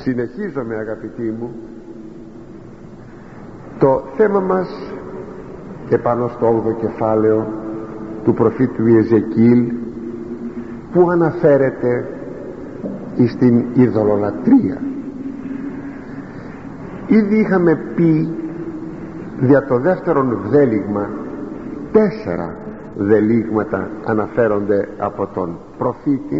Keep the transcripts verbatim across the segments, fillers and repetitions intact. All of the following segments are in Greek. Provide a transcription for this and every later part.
Συνεχίζομαι, αγαπητοί μου, το θέμα μας επάνω στο όγδοο κεφάλαιο του προφήτου Ιεζεκίλ, που αναφέρεται στην ειδωλολατρία. Ήδη είχαμε πει δια το δεύτερον βδέλιγμα, τέσσερα βδελίγματα αναφέρονται από τον προφήτη.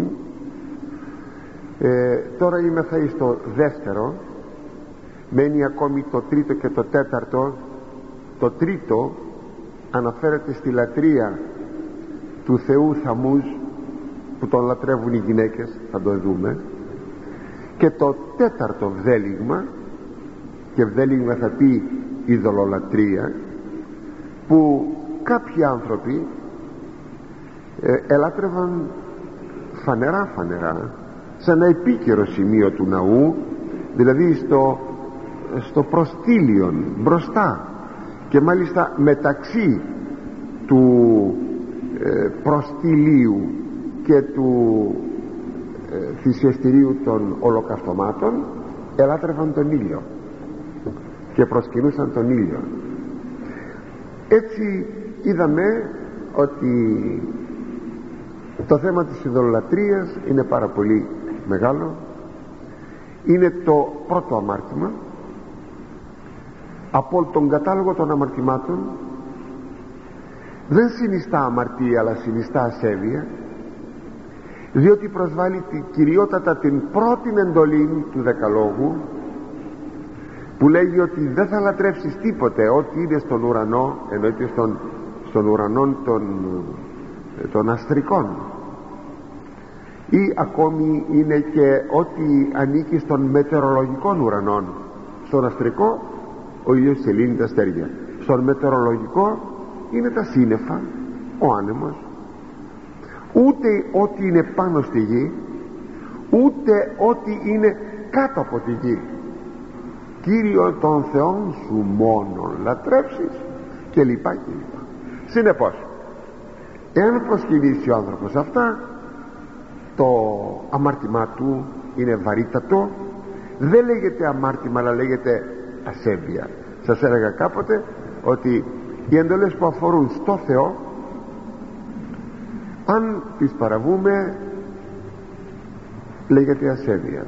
ε, τώρα είμαι θα στο δεύτερο, μένει ακόμη το τρίτο και το τέταρτο. Το τρίτο αναφέρεται στη λατρεία του θεού Θαμούζ, που τον λατρεύουν οι γυναίκες, θα το δούμε. Και το τέταρτο βδέλιγμα, και βδέλιγμα θα πει ειδωλολατρία, που κάποιοι άνθρωποι ε, ελάτρευαν φανερά φανερά σε ένα επίκαιρο σημείο του ναού, δηλαδή στο, στο προστήλιον μπροστά, και μάλιστα μεταξύ του ε, προστηλίου και του ε, θυσιαστηρίου των ολοκαυτωμάτων ελάτρευαν τον ήλιο και προσκυνούσαν τον ήλιο. Έτσι είδαμε ότι το θέμα της ειδωλολατρίας είναι πάρα πολύ μεγάλο. Είναι το πρώτο αμάρτημα από τον κατάλογο των αμαρτημάτων. Δεν συνιστά αμαρτία, αλλά συνιστά ασέβεια, διότι προσβάλλει τη, κυριότατα την πρώτη εντολή του Δεκαλόγου, που λέγει ότι δεν θα λατρεύσεις τίποτε ό,τι είναι στον ουρανό, εννοείται στον, στον ουρανό των, των αστρικών, ή ακόμη είναι και ό,τι ανήκει στον μετεωρολογικό ουρανό. Στον αστρικό ο ήλιος σελήνει τα αστέρια, στον μετεωρολογικό είναι τα σύννεφα, ο άνεμος. Ούτε ό,τι είναι πάνω στη γη, ούτε ό,τι είναι κάτω από τη γη. Κύριο των Θεών σου μόνον λατρεύσεις, και λοιπά και λοιπά. Συνεπώς, εάν προσκυνήσει ο άνθρωπος αυτά, το αμάρτημά του είναι βαρύτατο. Δεν λέγεται αμάρτημα, αλλά λέγεται ασέβεια. Σας έλεγα κάποτε ότι οι εντολές που αφορούν στο Θεό, αν τις παραβούμε, λέγεται ασέβεια.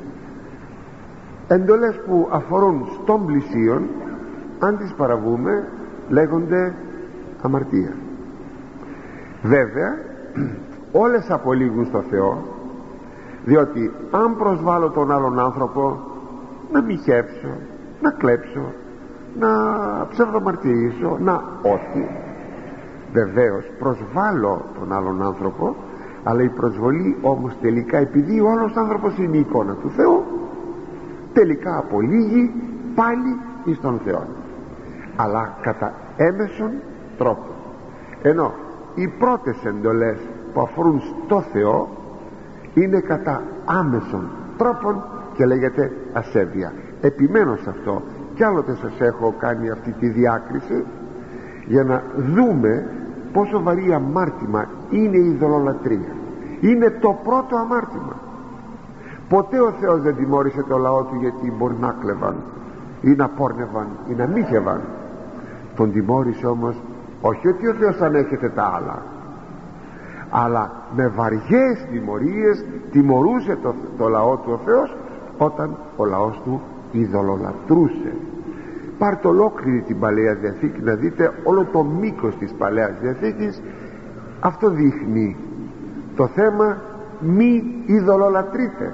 Εντολές που αφορούν στον πλησίον, αν τις παραβούμε, λέγονται αμαρτία. Βέβαια όλες απολύγουν στο Θεό, διότι αν προσβάλλω τον άλλον άνθρωπο, να μοιχεύσω, να κλέψω, να ψευδομαρτυρήσω, να ό,τι, βεβαίως προσβάλλω τον άλλον άνθρωπο, αλλά η προσβολή όμως τελικά, επειδή ο άλλος άνθρωπος είναι η εικόνα του Θεού, τελικά απολύγει πάλι εις τον Θεό, αλλά κατά έμεσον τρόπο. Ενώ οι πρώτες εντολές που αφορούν στο Θεό είναι κατά άμεσον τρόπον και λέγεται ασέβεια. Επιμένω σε αυτό, κι άλλοτε σας έχω κάνει αυτή τη διάκριση, για να δούμε πόσο βαρύ αμάρτημα είναι η ειδωλολατρία. Είναι το πρώτο αμάρτημα. Ποτέ ο Θεός δεν τιμώρησε το λαό του γιατί μπορεί να κλεβαν ή να πόρνευαν ή να μύχευαν. Τον τιμώρησε όμως, όχι ότι ο Θεός ανέχεται τα άλλα, αλλά με βαριές τιμωρίες τιμωρούσε το, το λαό του ο Θεός, όταν ο λαός του ειδωλολατρούσε. Πάρτε ολόκληρη την Παλαιά Διαθήκη να δείτε όλο το μήκος της Παλαιάς Διαθήκης. Αυτό δείχνει το θέμα, μη ειδωλολατρείτε.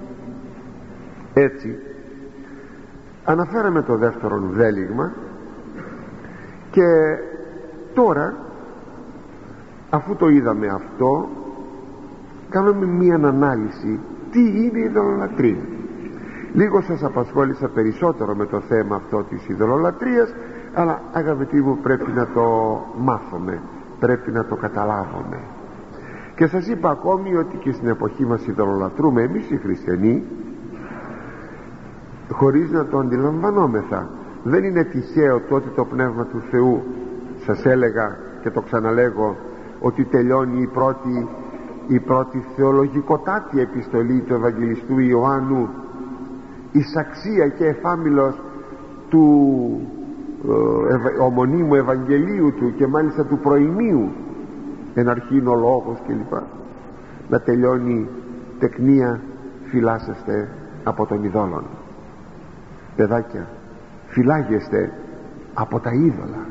Έτσι αναφέραμε το δεύτερο βδέλιγμα, και τώρα, αφού το είδαμε αυτό, κάνουμε μία ανάλυση τι είναι η ειδωλολατρία. Λίγο σας απασχόλησα περισσότερο με το θέμα αυτό της ειδωλολατρίας, αλλά αγαπητοί μου, πρέπει να το μάθουμε, πρέπει να το καταλάβουμε. Και σας είπα ακόμη ότι και στην εποχή μας ειδωλολατρούμε εμείς οι χριστιανοί, χωρίς να το αντιλαμβανόμεθα. Δεν είναι τυχαίο το ότι το Πνεύμα του Θεού, σας έλεγα και το ξαναλέγω, ότι τελειώνει η πρώτη, η πρώτη θεολογικοτάτη επιστολή του Ευαγγελιστού Ιωάννου εισαξία και εφάμιλος του ε, ομονίμου Ευαγγελίου του και μάλιστα του προημίου εν αρχήν ο λόγος κλπ, να τελειώνει τεκνία φυλάσσεστε από τον ειδόλων. Παιδάκια, φυλάγεστε από τα είδωλα,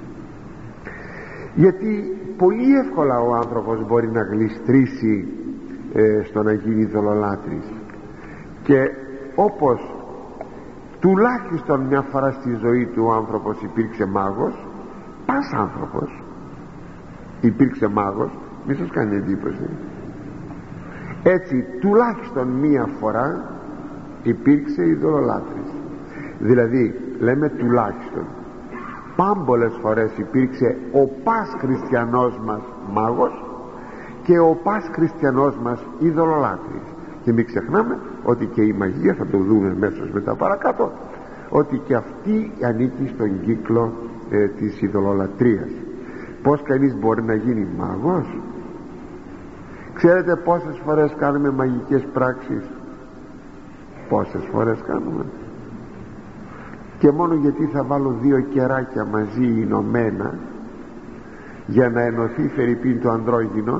γιατί πολύ εύκολα ο άνθρωπος μπορεί να γλιστρήσει ε, στο να γίνει ειδωλολάτρης. Και όπως τουλάχιστον μια φορά στη ζωή του ο άνθρωπος υπήρξε μάγος, πας άνθρωπος υπήρξε μάγος, μη σας κάνει εντύπωση, έτσι τουλάχιστον μία φορά υπήρξε ειδωλολάτρης. Δηλαδή λέμε τουλάχιστον, πάμπολες φορές υπήρξε ο πας χριστιανός μας μάγος και ο πας χριστιανός μας ειδωλολάτρης. Και μην ξεχνάμε ότι και η μαγεία, θα το δούμε μέσως μετά παρακάτω, ότι και αυτή ανήκει στον κύκλο ε, της ειδωλολατρίας. Πως κανείς μπορεί να γίνει μάγος? Ξέρετε πόσες φορές κάνουμε μαγικές πράξεις? Πόσες φορές κάνουμε? Και μόνο γιατί θα βάλω δύο κεράκια μαζί ενωμένα για να ενωθεί φερειπίν το ανδρόγυνο,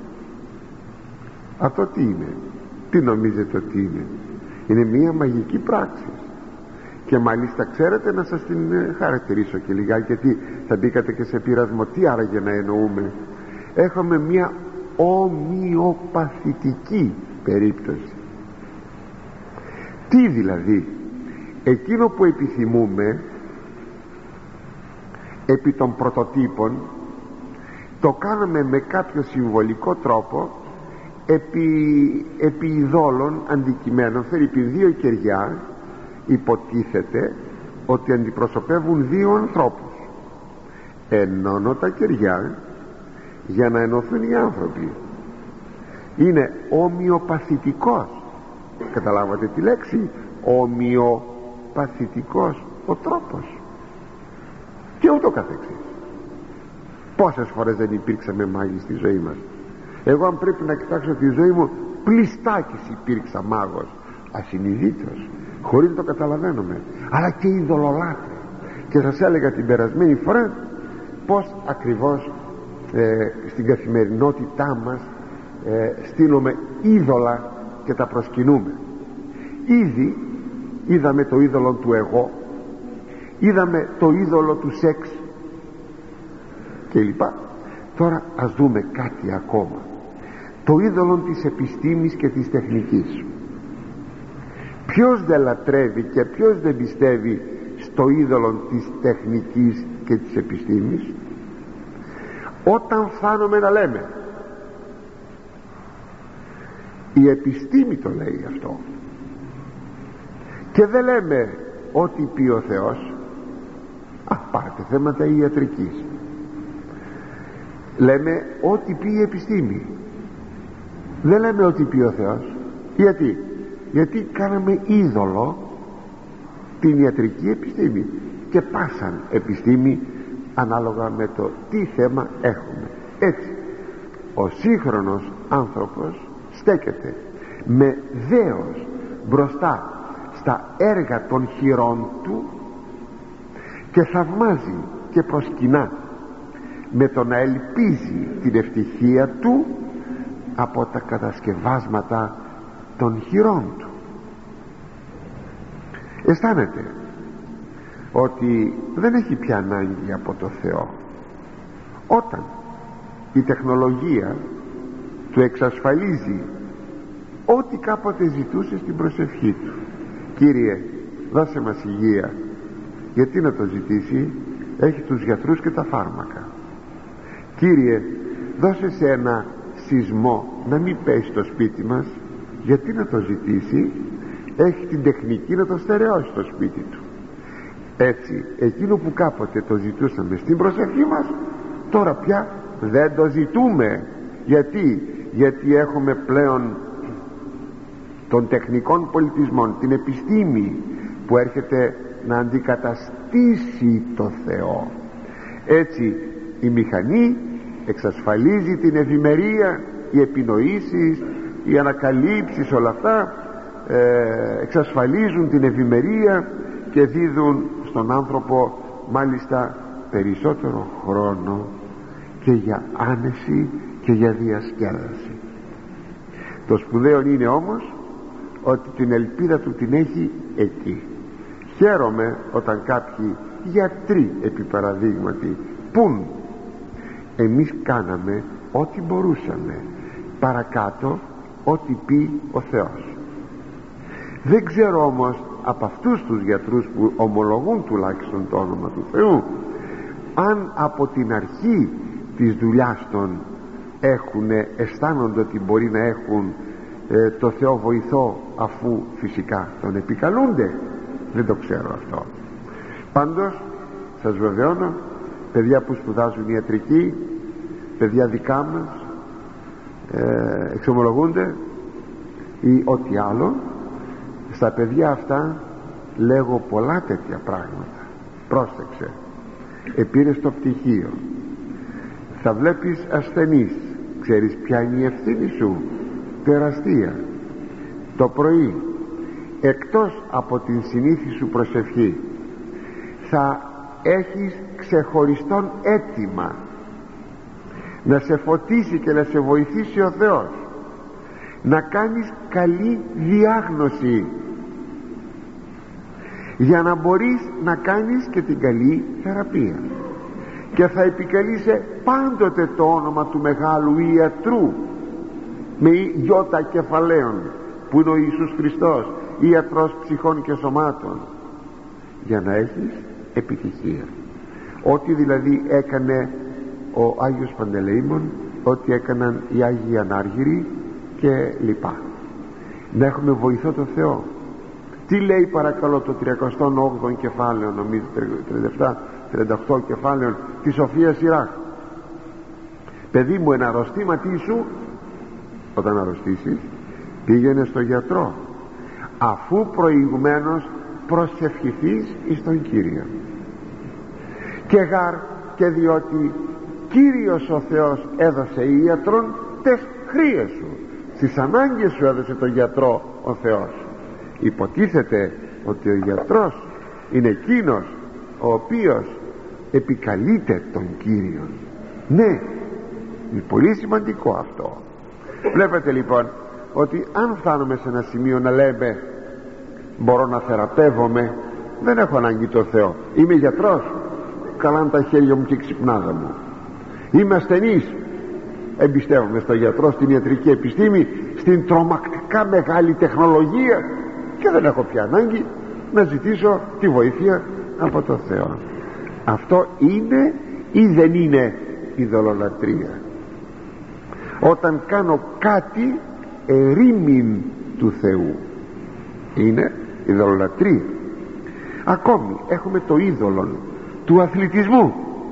αυτό τι είναι? Τι νομίζετε ότι είναι? Είναι μία μαγική πράξη. Και μάλιστα ξέρετε, να σας την χαρακτηρίσω και λιγάκι, γιατί θα μπήκατε και σε πειρασμό. Τι άραγε να εννοούμε? Έχουμε μία ομοιοπαθητική περίπτωση. Τι δηλαδή? Εκείνο που επιθυμούμε επί των πρωτοτύπων το κάνουμε με κάποιο συμβολικό τρόπο επί, επί ειδόλων αντικειμένων. Φερειπίν δύο κεριά υποτίθεται ότι αντιπροσωπεύουν δύο ανθρώπους. Ενώνω τα κεριά για να ενωθούν οι άνθρωποι. Είναι ομοιοπαθητικός, καταλάβατε τη λέξη? Ομοιοπαθητικός ο τρόπος. Και ούτω καθεξής. Πόσες φορές δεν υπήρξαμε μάγοι στη ζωή μας? Εγώ αν πρέπει να κοιτάξω τη ζωή μου, πλιστάκης υπήρξα μάγος, ασυνειδήτως, χωρίς να το καταλαβαίνουμε, αλλά και ειδωλολάτρη. Και σας έλεγα την περασμένη φορά πως ακριβώς ε, στην καθημερινότητά μας ε, στείλουμε είδωλα και τα προσκυνούμε. Ήδη είδαμε το είδωλο του εγώ, είδαμε το είδωλο του σεξ και λοιπά. Τώρα ας δούμε κάτι ακόμα, το είδωλο της επιστήμης και της τεχνικής. Ποιος δεν λατρεύει και ποιος δεν πιστεύει στο είδωλο της τεχνικής και της επιστήμης? Όταν φτάνουμε να λέμε η επιστήμη το λέει αυτό, και δεν λέμε ό,τι πει ο Θεός, α, πάρτε θέματα ιατρικής, λέμε ό,τι πει η επιστήμη, δεν λέμε ό,τι πει ο Θεός. Γιατί? Γιατί κάναμε είδωλο την ιατρική επιστήμη και πάσαν επιστήμη ανάλογα με το τι θέμα έχουμε. Έτσι ο σύγχρονος άνθρωπος στέκεται με δέος μπροστά στα έργα των χειρών του και θαυμάζει και προσκυνά με το να ελπίζει την ευτυχία του από τα κατασκευάσματα των χειρών του. Αισθάνεται ότι δεν έχει πια ανάγκη από το Θεό όταν η τεχνολογία του εξασφαλίζει ό,τι κάποτε ζητούσε στην προσευχή του. Κύριε, δώσε μας υγεία. Γιατί να το ζητήσει? Έχει τους γιατρούς και τα φάρμακα. Κύριε, δώσε σε ένα σεισμό να μην πέσει στο σπίτι μας. Γιατί να το ζητήσει? Έχει την τεχνική να το στερεώσει στο σπίτι του. Έτσι εκείνο που κάποτε το ζητούσαμε στην προσευχή μας, τώρα πια δεν το ζητούμε. Γιατί? Γιατί έχουμε πλέον των τεχνικών πολιτισμών την επιστήμη που έρχεται να αντικαταστήσει το Θεό. Έτσι η μηχανή εξασφαλίζει την ευημερία, οι επινοήσεις, οι ανακαλύψεις, όλα αυτά ε, εξασφαλίζουν την ευημερία και δίδουν στον άνθρωπο μάλιστα περισσότερο χρόνο και για άνεση και για διασκέδαση. Το σπουδαίο είναι όμως ότι την ελπίδα του την έχει εκεί. Χαίρομαι όταν κάποιοι γιατροί, επί παραδείγματι, πουν εμείς κάναμε ό,τι μπορούσαμε, παρακάτω ό,τι πει ο Θεός. Δεν ξέρω όμως από αυτούς τους γιατρούς που ομολογούν τουλάχιστον το όνομα του Θεού, αν από την αρχή της δουλειάς των έχουν, αισθάνονται ότι μπορεί να έχουν ε, το Θεό βοηθό, αφού φυσικά τον επικαλούνται. Δεν το ξέρω αυτό. Πάντως σας βεβαιώνω, παιδιά που σπουδάζουν ιατρική, παιδιά δικά μας, ε, εξομολογούνται ή ό,τι άλλο, στα παιδιά αυτά λέγω πολλά τέτοια πράγματα. Πρόσεξε, επήρες το πτυχίο, θα βλέπεις ασθενείς, ξέρεις ποια είναι η ευθύνη σου? Τεραστία. Το πρωί, εκτός από την συνήθη σου προσευχή, θα έχεις ξεχωριστόν αίτημα να σε φωτίσει και να σε βοηθήσει ο Θεός να κάνεις καλή διάγνωση, για να μπορείς να κάνεις και την καλή θεραπεία, και θα επικαλείσαι πάντοτε το όνομα του μεγάλου ιατρού με γιώτα κεφαλαίων, που είναι ο Ιησούς Χριστός, ιατρός ψυχών και σωμάτων, για να έχεις επιτυχία. Ό,τι δηλαδή έκανε ο Άγιος Παντελεήμων, ό,τι έκαναν οι Άγιοι Ανάργυροι και λοιπά, να έχουμε βοηθό το Θεό. Τι λέει παρακαλώ το τριακοστό όγδοο κεφάλαιο, νομίζω τριάντα επτά τριάντα οκτώ κεφάλαιο της Σοφίας Σειράχ? Παιδί μου, ένα αρρωστήματί σου, όταν αρρωστήσεις, πήγαινε στο γιατρό, αφού προηγουμένως προσευχηθείς εις τον Κύριο. Και γάρ και διότι Κύριος ο Θεός έδωσε ιατρών τες χρίες σου, στις ανάγκες σου έδωσε τον γιατρό ο Θεός. Υποτίθεται ότι ο γιατρός είναι εκείνος ο οποίος επικαλείται τον Κύριον. Ναι, είναι πολύ σημαντικό αυτό. Βλέπετε λοιπόν ότι αν φτάνουμε σε ένα σημείο να λέμε μπορώ να θεραπεύομαι, δεν έχω ανάγκη το Θεό, είμαι γιατρός, καλάνε τα χέρια μου και ξυπνάδα μου. Είμαι ασθενής, εμπιστεύομαι στον γιατρό, στην ιατρική επιστήμη, στην τρομακτικά μεγάλη τεχνολογία, και δεν έχω πια ανάγκη να ζητήσω τη βοήθεια από τον Θεό. Αυτό είναι ή δεν είναι ειδωλολατρία? Όταν κάνω κάτι ερήμην του Θεού, είναι ειδωλολατρία. Ακόμη έχουμε το είδωλο του αθλητισμού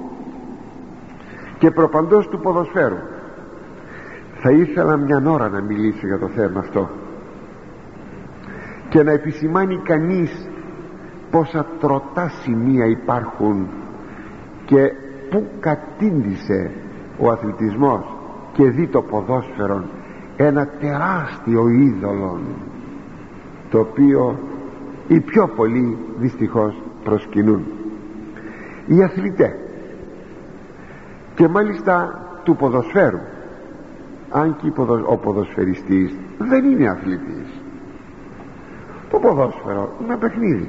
και προπαντός του ποδοσφαίρου. Θα ήθελα μια ώρα να μιλήσω για το θέμα αυτό και να επισημάνει κανείς πόσα τροτά σημεία υπάρχουν και που κατήντησε ο αθλητισμός και δει το ποδόσφαιρο ένα τεράστιο είδωλο, το οποίο οι πιο πολλοί δυστυχώς προσκυνούν. Οι αθλητές, και μάλιστα του ποδοσφαίρου, αν και ο ποδοσφαιριστής δεν είναι αθλητής. Το ποδόσφαιρο είναι ένα παιχνίδι.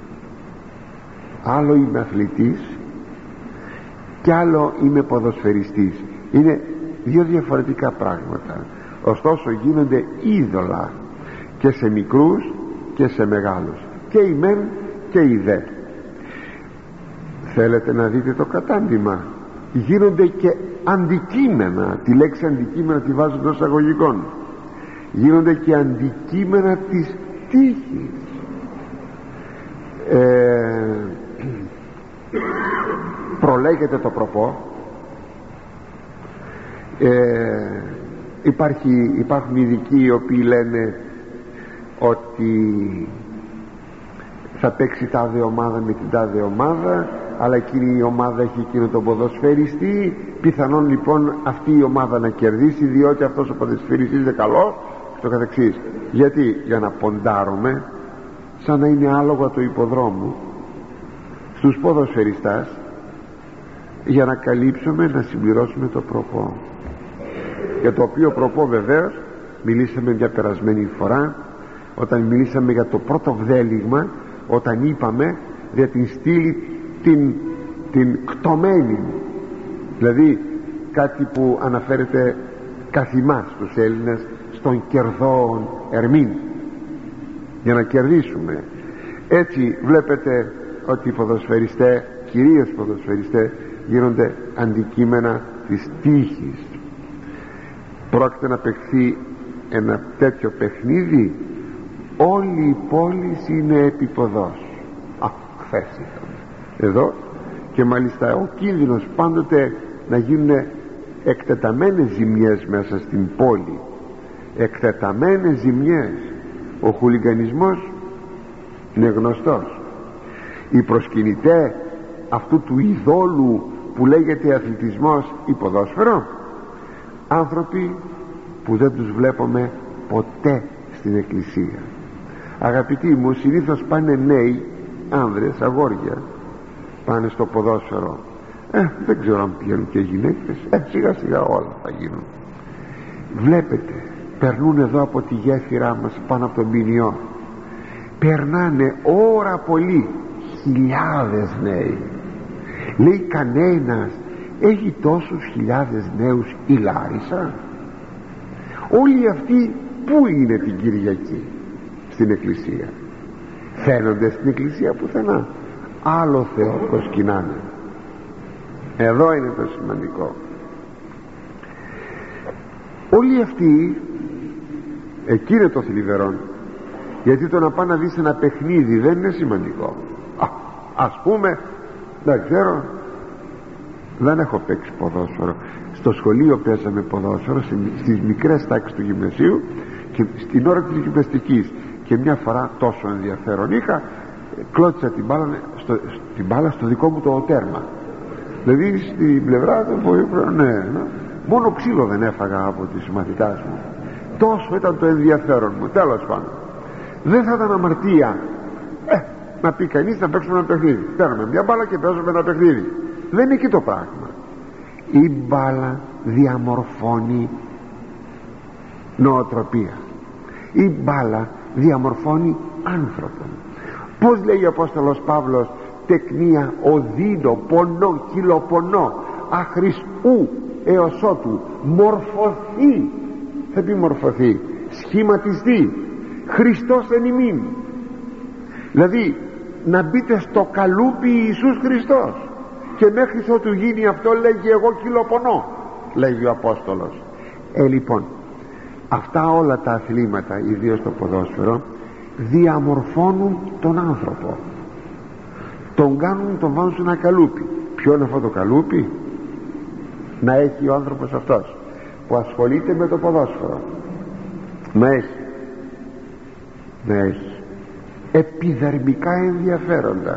Άλλο είμαι αθλητής και άλλο είμαι ποδοσφαιριστής. Είναι δύο διαφορετικά πράγματα. Ωστόσο γίνονται είδωλα και σε μικρούς και σε μεγάλους, και οι μεν και οι δε. Θέλετε να δείτε το κατάντημα? Γίνονται και αντικείμενα, τη λέξη αντικείμενα τη βάζω εντός εισαγωγικών, γίνονται και αντικείμενα της τύχης. ε, προλέγεται το προπό. ε, υπάρχει, υπάρχουν ειδικοί οι οποίοι λένε ότι θα παίξει τάδε ομάδα με την τάδε ομάδα, αλλά εκείνη η ομάδα έχει εκείνο τον ποδοσφαιριστή, πιθανόν λοιπόν αυτή η ομάδα να κερδίσει, διότι αυτός ο ποδοσφαιριστής είναι καλός στο καθεξής. Γιατί? Για να ποντάρουμε σαν να είναι άλογα του υποδρόμου στους ποδοσφαιριστάς, για να καλύψουμε, να συμπληρώσουμε το προπό, για το οποίο προπό βεβαίως μιλήσαμε μια περασμένη φορά, όταν μιλήσαμε για το πρώτο βδέλυγμα, όταν είπαμε για την στήλη την, την κτωμένη, δηλαδή κάτι που αναφέρεται καθημάς στους Έλληνες στον κερδόν ερμήν, για να κερδίσουμε. Έτσι βλέπετε ότι οι ποδοσφαιριστές, κυρίως οι ποδοσφαιριστές, γίνονται αντικείμενα της τύχης. Πρόκειται να παιχθεί ένα τέτοιο παιχνίδι, όλη η πόλη είναι επιποδός. Α, χθες είχαμε εδώ, και μάλιστα ο κίνδυνος πάντοτε να γίνουν εκτεταμένες ζημιές μέσα στην πόλη, εκτεταμένες ζημιές. Ο χουλιγανισμός είναι γνωστός. Οι προσκυνητές αυτού του ειδόλου που λέγεται αθλητισμός ή ποδόσφαιρο, άνθρωποι που δεν τους βλέπουμε ποτέ στην εκκλησία. Αγαπητοί μου, συνήθως πάνε νέοι άνδρες, αγόρια, πάνε στο ποδόσφαιρο. Ε, δεν ξέρω αν πηγαίνουν και γυναίκες. Ε, σιγά σιγά όλα θα γίνουν. Βλέπετε, περνούν εδώ από τη γέφυρά μας πάνω από τον Ποινιό, περνάνε ώρα πολύ χιλιάδες νέοι. Λέει κανένας έχει τόσους χιλιάδες νέους η Λάρισα? Όλοι αυτοί πού είναι την Κυριακή? Στην εκκλησία. Φαίνονται στην εκκλησία πουθενά. Άλλο Θεό προσκυνάνε. Εδώ είναι το σημαντικό. Όλοι αυτοί, εκεί είναι το θλιβερό, γιατί το να πάει να δεις ένα παιχνίδι δεν είναι σημαντικό. Α, ας πούμε, δεν ξέρω, δεν έχω παίξει ποδόσφαιρο. Στο σχολείο παίζαμε ποδόσφαιρο στις μικρές τάξεις του γυμνασίου και στην ώρα της γυμναστικής, και μια φορά τόσο ενδιαφέρον είχα, κλώτησα την μπάλα στο, την μπάλα στο δικό μου το τέρμα, δηλαδή στην πλευρά του που, ναι, ναι. Μόνο ξύλο δεν έφαγα από τις μαθητάς μου, τόσο ήταν το ενδιαφέρον μου. Τέλος πάντων, δεν θα ήταν αμαρτία ε, να πει κανείς να παίξουμε ένα παιχνίδι. Παίρνουμε μια μπάλα και παίζουμε ένα παιχνίδι. Δεν είναι εκεί το πράγμα. Η μπάλα διαμορφώνει νοοτροπία. Η μπάλα διαμορφώνει άνθρωπο. Πώς λέει ο Απόστολος Παύλος? Τεκνία οδύνο πονό κυλοπονό άχρης ου έως ότου μορφωθεί. Θα πει μορφωθεί, σχηματιστεί Χριστός εν ημίν. Δηλαδή να μπείτε στο καλούπι Ιησούς Χριστός, και μέχρι ότου γίνει αυτό λέγει εγώ κυλοπονώ, λέγει ο Απόστολος. Ε λοιπόν, αυτά όλα τα αθλήματα, ιδίως το ποδόσφαιρο, διαμορφώνουν τον άνθρωπο, τον κάνουν, τον βάζουν σε ένα καλούπι. Ποιο είναι αυτό το καλούπι? Να έχει ο άνθρωπος αυτός που ασχολείται με το ποδόσφαιρο, να έχει να έχει επιδερμικά ενδιαφέροντα.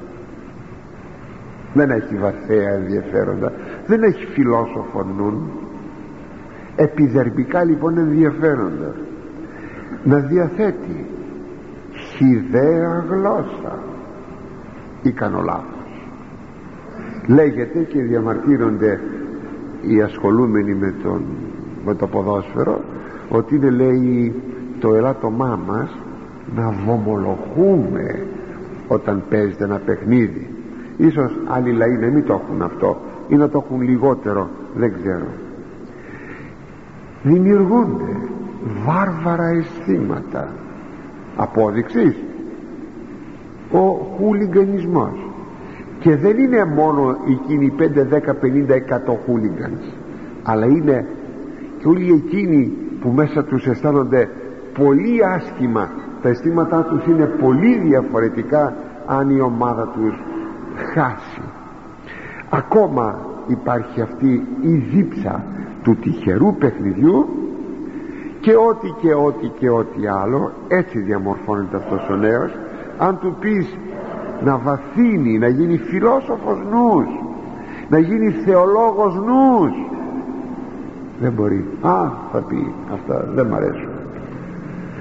Δεν έχει βαθαία ενδιαφέροντα, δεν έχει φιλόσοφο νου. Επιδερμικά λοιπόν ενδιαφέροντα. Να διαθέτει χυδαία γλώσσα. Ή κάνω λάθος? Λέγεται και διαμαρτύρονται οι ασχολούμενοι με, τον, με το ποδόσφαιρο ότι είναι, λέει, το ελάττωμά μας να βομολογούμε όταν παίζεται ένα παιχνίδι. Ίσως άλλοι λαοί να μην το έχουν αυτό ή να το έχουν λιγότερο, δεν ξέρω. Δημιουργούνται βάρβαρα αισθήματα. Απόδειξης, ο χούλιγκανισμός. Και δεν είναι μόνο εκείνοι πέντε, δέκα, πενήντα, εκατό χούλιγκανς, αλλά είναι και όλοι εκείνοι που μέσα τους αισθάνονται πολύ άσχημα. Τα αισθήματά τους είναι πολύ διαφορετικά αν η ομάδα τους χάσει. Ακόμα υπάρχει αυτή η δίψα του τυχερού παιχνιδιού, και ό,τι και ό,τι και ό,τι άλλο. Έτσι διαμορφώνεται αυτός ο νέος. Αν του πεις να βαθύνει, να γίνει φιλόσοφος νους, να γίνει θεολόγος νους, δεν μπορεί. Α, θα πει, αυτά δεν μ' αρέσουν.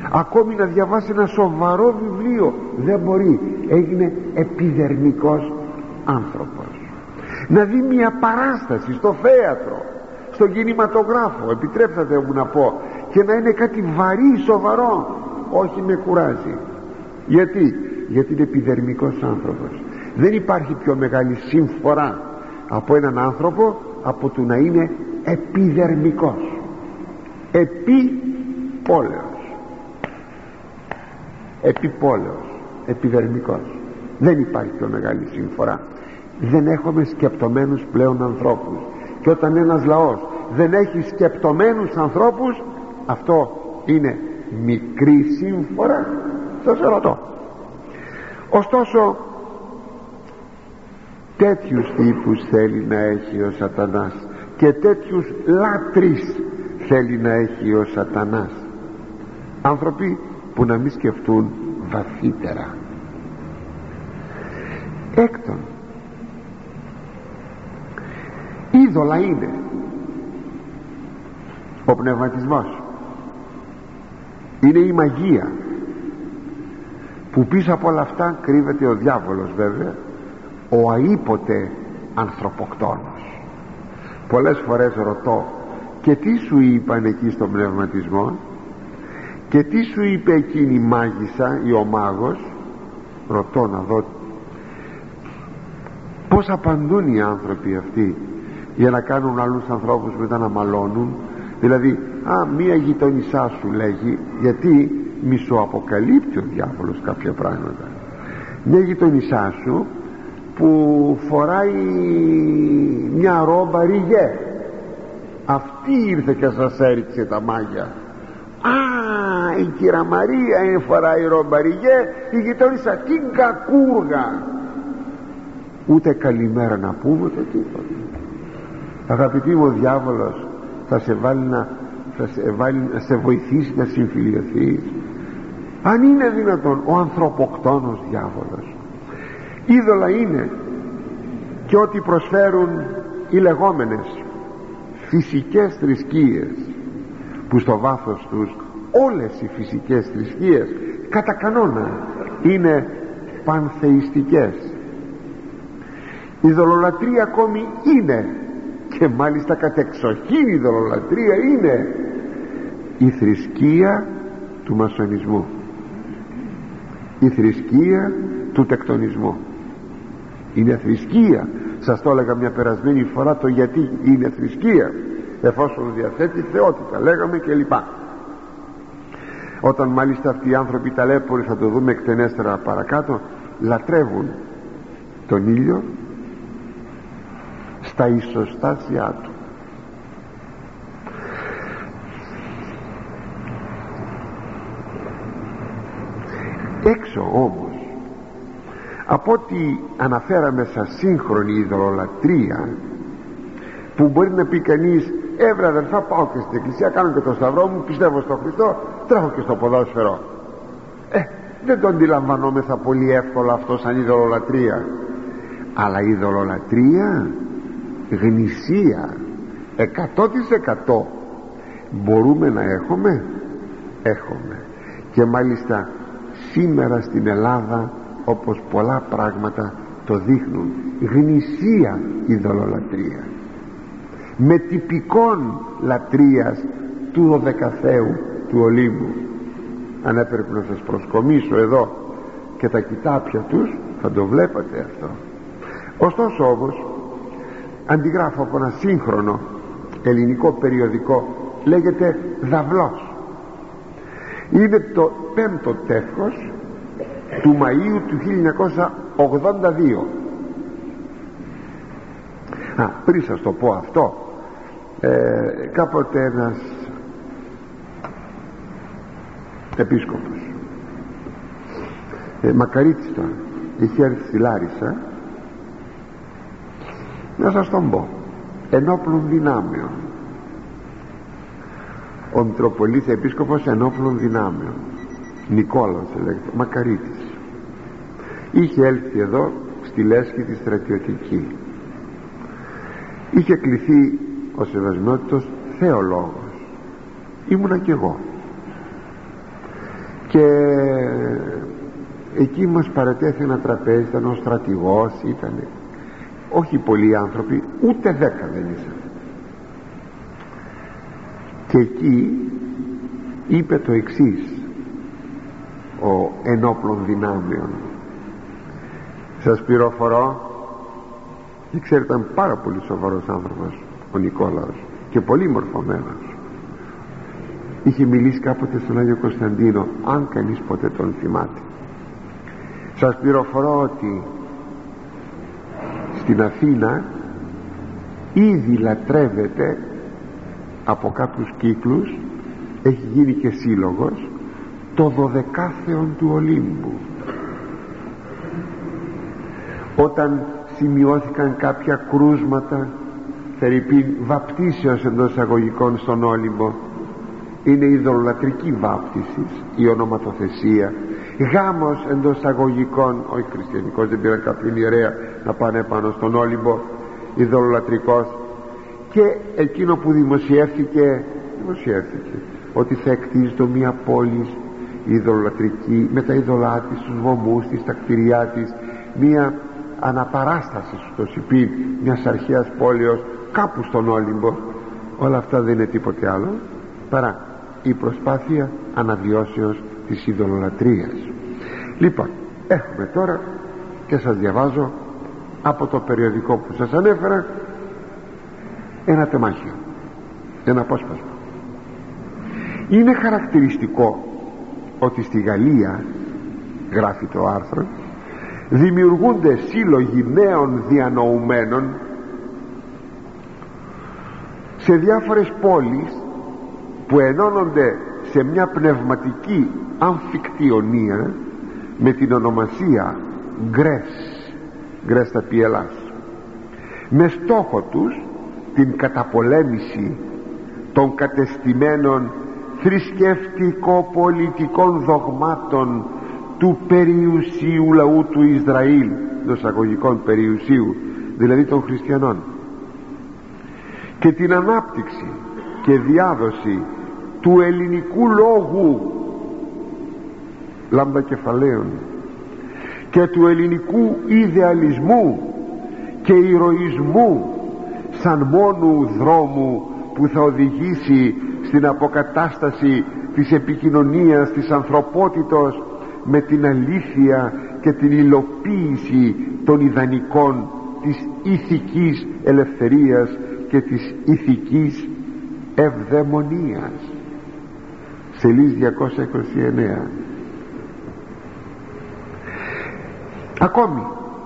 ακόμη να διαβάσει ένα σοβαρό βιβλίο δεν μπορεί, έγινε επιδερμικός άνθρωπος. Να δει μια παράσταση στο θέατρο, στον κινηματογράφο, επιτρέψατε μου να πω, και να είναι κάτι βαρύ, σοβαρό, όχι με κουράζει. Γιατί? Γιατί είναι επιδερμικός άνθρωπος. Δεν υπάρχει πιο μεγάλη συμφορά από έναν άνθρωπο από το να είναι επιδερμικός, επίπόλεος, επίπόλεος, επιδερμικός. Δεν υπάρχει πιο μεγάλη συμφορά. Δεν έχουμε σκεπτομένους πλέον ανθρώπους, και όταν ένας λαός δεν έχει σκεπτομένους ανθρώπους, αυτό είναι μικρή σύμφορα. Σας ρωτώ. Ωστόσο τέτοιους τύπους θέλει να έχει ο σατανάς, και τέτοιους λάτρεις θέλει να έχει ο σατανάς. Άνθρωποι που να μην σκεφτούν βαθύτερα. Έκτον, είδωλα είναι ο πνευματισμός, είναι η μαγεία, που πίσω από όλα αυτά κρύβεται ο διάβολος, βέβαια, ο αήποτε ανθρωποκτόνος. Πολλές φορές ρωτώ, και τι σου είπαν εκεί στον πνευματισμό, και τι σου είπε εκείνη η μάγισσα ή ο μάγος? Ρωτώ να δω πως απαντούν οι άνθρωποι αυτοί για να κάνουν άλλους ανθρώπους μετά να μαλώνουν. Δηλαδή, α, μία γειτονισά σου λέγει, γιατί μισοαποκαλύπτει ο διάβολος κάποια πράγματα. Μια γειτονισά σου που φοράει μια ρόμπα ριγέ, αυτή ήρθε και σας έριξε τα μάγια. Α, η κυρία Μαρία φοράει ρόμπα ριγέ, η γειτονισά την κακούργα. Ούτε καλημέρα να πούμε, το τίποτα. Αγαπητοί μου, ο διάβολος θα σε βάλει να, θα σε, βάλει, να σε βοηθήσει να συμφιλιωθείς, αν είναι δυνατόν, ο ανθρωποκτόνος διάβολος. Είδωλα είναι και ό,τι προσφέρουν οι λεγόμενες φυσικές θρησκείες, που στο βάθος τους όλες οι φυσικές θρησκείες κατά κανόνα είναι πανθεϊστικές. Η ειδωλολατρία ακόμη είναι, και μάλιστα κατεξοχήν η ειδωλολατρία είναι η θρησκεία του μασονισμού, η θρησκεία του τεκτονισμού. Είναι θρησκεία. Σας το έλεγα μια περασμένη φορά το γιατί είναι θρησκεία, εφόσον διαθέτει θεότητα, λέγαμε, και λοιπά. Όταν μάλιστα αυτοί οι άνθρωποι ταλέποροι, θα το δούμε εκτενέστερα παρακάτω, λατρεύουν τον ήλιο στα ισοστάσια του. Έξω όμως από ό,τι αναφέραμε σαν σύγχρονη ειδωλολατρία, που μπορεί να πει κανείς, έβρε αδερφά, πάω και στην εκκλησία, κάνω και το σταυρό μου, πιστεύω στο Χριστό, τρέχω και στο ποδόσφαιρο, ε, δεν το αντιλαμβανόμεθα πολύ εύκολα αυτό σαν ειδωλολατρία. Αλλά η ειδωλολατρία γνησία εκατό τοις εκατό μπορούμε να έχουμε, έχουμε, και μάλιστα σήμερα στην Ελλάδα, όπως πολλά πράγματα το δείχνουν, γνησία ειδωλολατρία, με τυπικών λατρείας του δωδεκαθέου του Ολύμπου. Αν έπρεπε να σας προσκομίσω εδώ και τα κοιτάπια τους, θα το βλέπατε αυτό. Ωστόσο όμως, αντιγράφω από ένα σύγχρονο ελληνικό περιοδικό, λέγεται Δαυλός. Είναι το πέμπτο τεύχος του Μαΐου του χίλια εννιακόσια ογδόντα δύο. Α, πριν σας το πω αυτό, ε, κάποτε ένας επίσκοπος, ε, Μακαρίτης τώρα, είχε έρθει στη Λάρισα, να σας τον πω, ενόπλων δυνάμεων, ο Μητροπολίτης Επίσκοπος ενόπλων δυνάμεων, Νικόλαος λέγεται, Μακαρίτης, είχε έλθει εδώ στη λέσχη τη στρατιωτική. Είχε κληθεί ο σεβασμιότητος θεολόγος, ήμουνα κι εγώ. και εκεί μας παρατέθη ένα τραπέζι, ήταν ο στρατηγός, ήταν όχι πολλοί άνθρωποι, ούτε δέκα δεν ήσαν, και εκεί είπε το εξής ο ενόπλων δυνάμεων. Σας πληροφορώ, και ξέρετε, ήταν πάρα πολύ σοβαρός άνθρωπος ο Νικόλαος και πολύ μορφωμένος. Είχε μιλήσει κάποτε στον Άγιο Κωνσταντίνο, αν κανείς ποτέ τον θυμάται. Σας πληροφορώ ότι στην Αθήνα ήδη λατρεύεται από κάποιους κύκλους, έχει γίνει και σύλλογος, το δωδεκάθεον του Ολύμπου. Όταν σημειώθηκαν κάποια κρούσματα θερυπήν βαπτίσεως εντός εισαγωγικών στον Όλυμπο, είναι ειδωλολατρική βάπτιση, η ονοματοθεσία, γάμος εντός εισαγωγικών, όχι χριστιανικός, δεν πήραν κάποιον ιερέα να πάνε πάνω στον Όλυμπο, ειδωλολατρικός. Και εκείνο που δημοσιεύθηκε δημοσιεύθηκε ότι θα εκτίζεται μια πόλη ειδωλολατρική με τα ειδωλά της, τους βωμούς της, τα κτηριά της, μια αναπαράσταση στο Σιπίν μιας αρχαίας πόλεως κάπου στον Όλυμπο. Όλα αυτά δεν είναι τίποτε άλλο παρά η προσπάθεια αναβιώσεως της ειδωλολατρίας. Λοιπόν, έχουμε τώρα, και σας διαβάζω από το περιοδικό που σας ανέφερα, ένα τεμάχιο, ένα απόσπασμα. Είναι χαρακτηριστικό ότι στη Γαλλία, γράφει το άρθρο, δημιουργούνται σύλλογοι νέων διανοουμένων σε διάφορες πόλεις που ενώνονται σε μια πνευματική αμφικτιονία με την ονομασία γκρες, γκρες τα πιελάς, με στόχο τους την καταπολέμηση των κατεστημένων θρησκευτικο-πολιτικών δογμάτων του περιουσίου λαού του Ισραήλ, των εισαγωγικών περιουσίου, δηλαδή των χριστιανών, και την ανάπτυξη και διάδοση του ελληνικού λόγου, λάμπα κεφαλαίων, και του ελληνικού ιδεαλισμού και ηρωισμού σαν μόνου δρόμου που θα οδηγήσει στην αποκατάσταση της επικοινωνίας της ανθρωπότητος με την αλήθεια και την υλοποίηση των ιδανικών της ηθικής ελευθερίας και της ηθικής ευδαιμονίας. Σελίδα διακόσια είκοσι εννέα. Ακόμη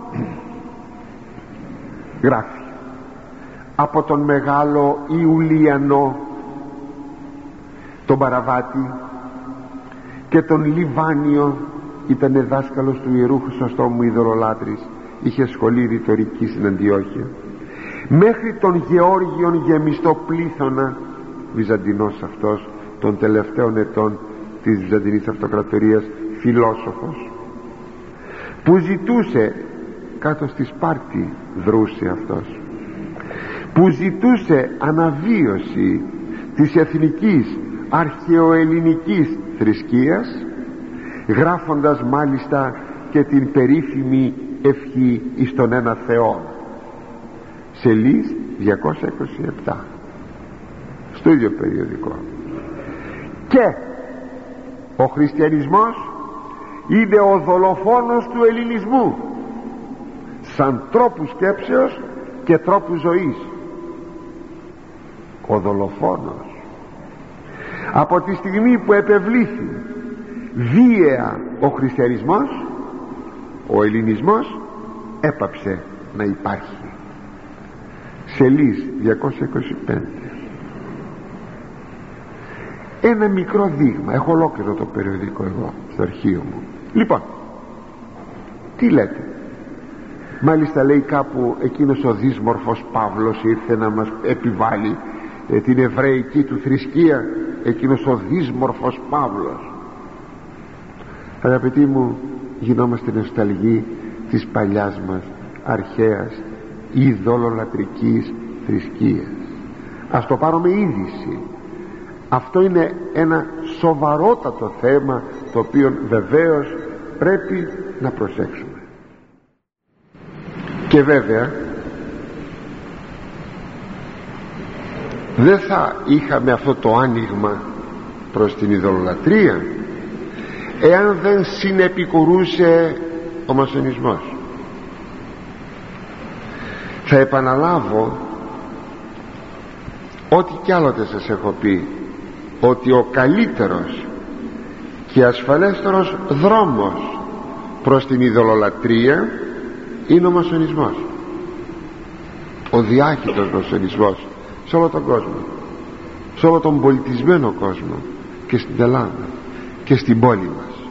γράφει, από τον μεγάλο Ιουλιανό, τον Παραβάτη, και τον Λιβάνιο, ήταν δάσκαλος του Ιερού Χρυσοστόμου ειδωλολάτρης, είχε σχολή ρητορική στην Αντιόχεια, μέχρι τον Γεώργιον Γεμιστοπλήθωνα, Βυζαντινός αυτός, των τελευταίων ετών της Βυζαντινής Αυτοκρατορίας, φιλόσοφος, που ζητούσε, κάτω στη Σπάρτη δρούσε αυτός, που ζητούσε αναβίωση της εθνικής αρχαιοελληνικής θρησκείας, γράφοντας μάλιστα και την περίφημη ευχή εις τον ένα Θεό. Σελίδα διακόσια είκοσι επτά, στο ίδιο περιοδικό. Και ο χριστιανισμός είναι ο δολοφόνος του ελληνισμού σαν τρόπου σκέψεως και τρόπου ζωής. Ο δολοφόνος. Από τη στιγμή που επευλήθη βίαια ο χριστιανισμός, ο ελληνισμός έπαψε να υπάρχει. Σελίδα διακόσια είκοσι πέντε. Ένα μικρό δείγμα, έχω ολόκληρο το περιοδικό εγώ στο αρχείο μου. Λοιπόν, τι λέτε? Μάλιστα λέει κάπου εκείνος ο δύσμορφος Παύλος ήρθε να μας επιβάλλει ε, την εβραϊκή του θρησκεία, εκείνος ο δύσμορφος Παύλος. Αγαπητοί μου, γινόμαστε νοσταλγοί της παλιάς μας αρχαίας ειδωλολατρικής θρησκείας. Ας το πάρουμε είδηση. Αυτό είναι ένα σοβαρότατο θέμα το οποίο βεβαίως πρέπει να προσέξουμε. Και βέβαια δεν θα είχαμε αυτό το άνοιγμα προς την ειδωλολατρία εάν δεν συνεπικουρούσε ο μασονισμός. Θα επαναλάβω ό,τι κι άλλοτε σας έχω πει, ότι ο καλύτερος και ασφαλέστερος δρόμος προς την ειδωλολατρία είναι ο μασονισμός, ο διάχυτος μασονισμός σε όλο τον κόσμο, σε όλο τον πολιτισμένο κόσμο και στην Ελλάδα και στην πόλη μας.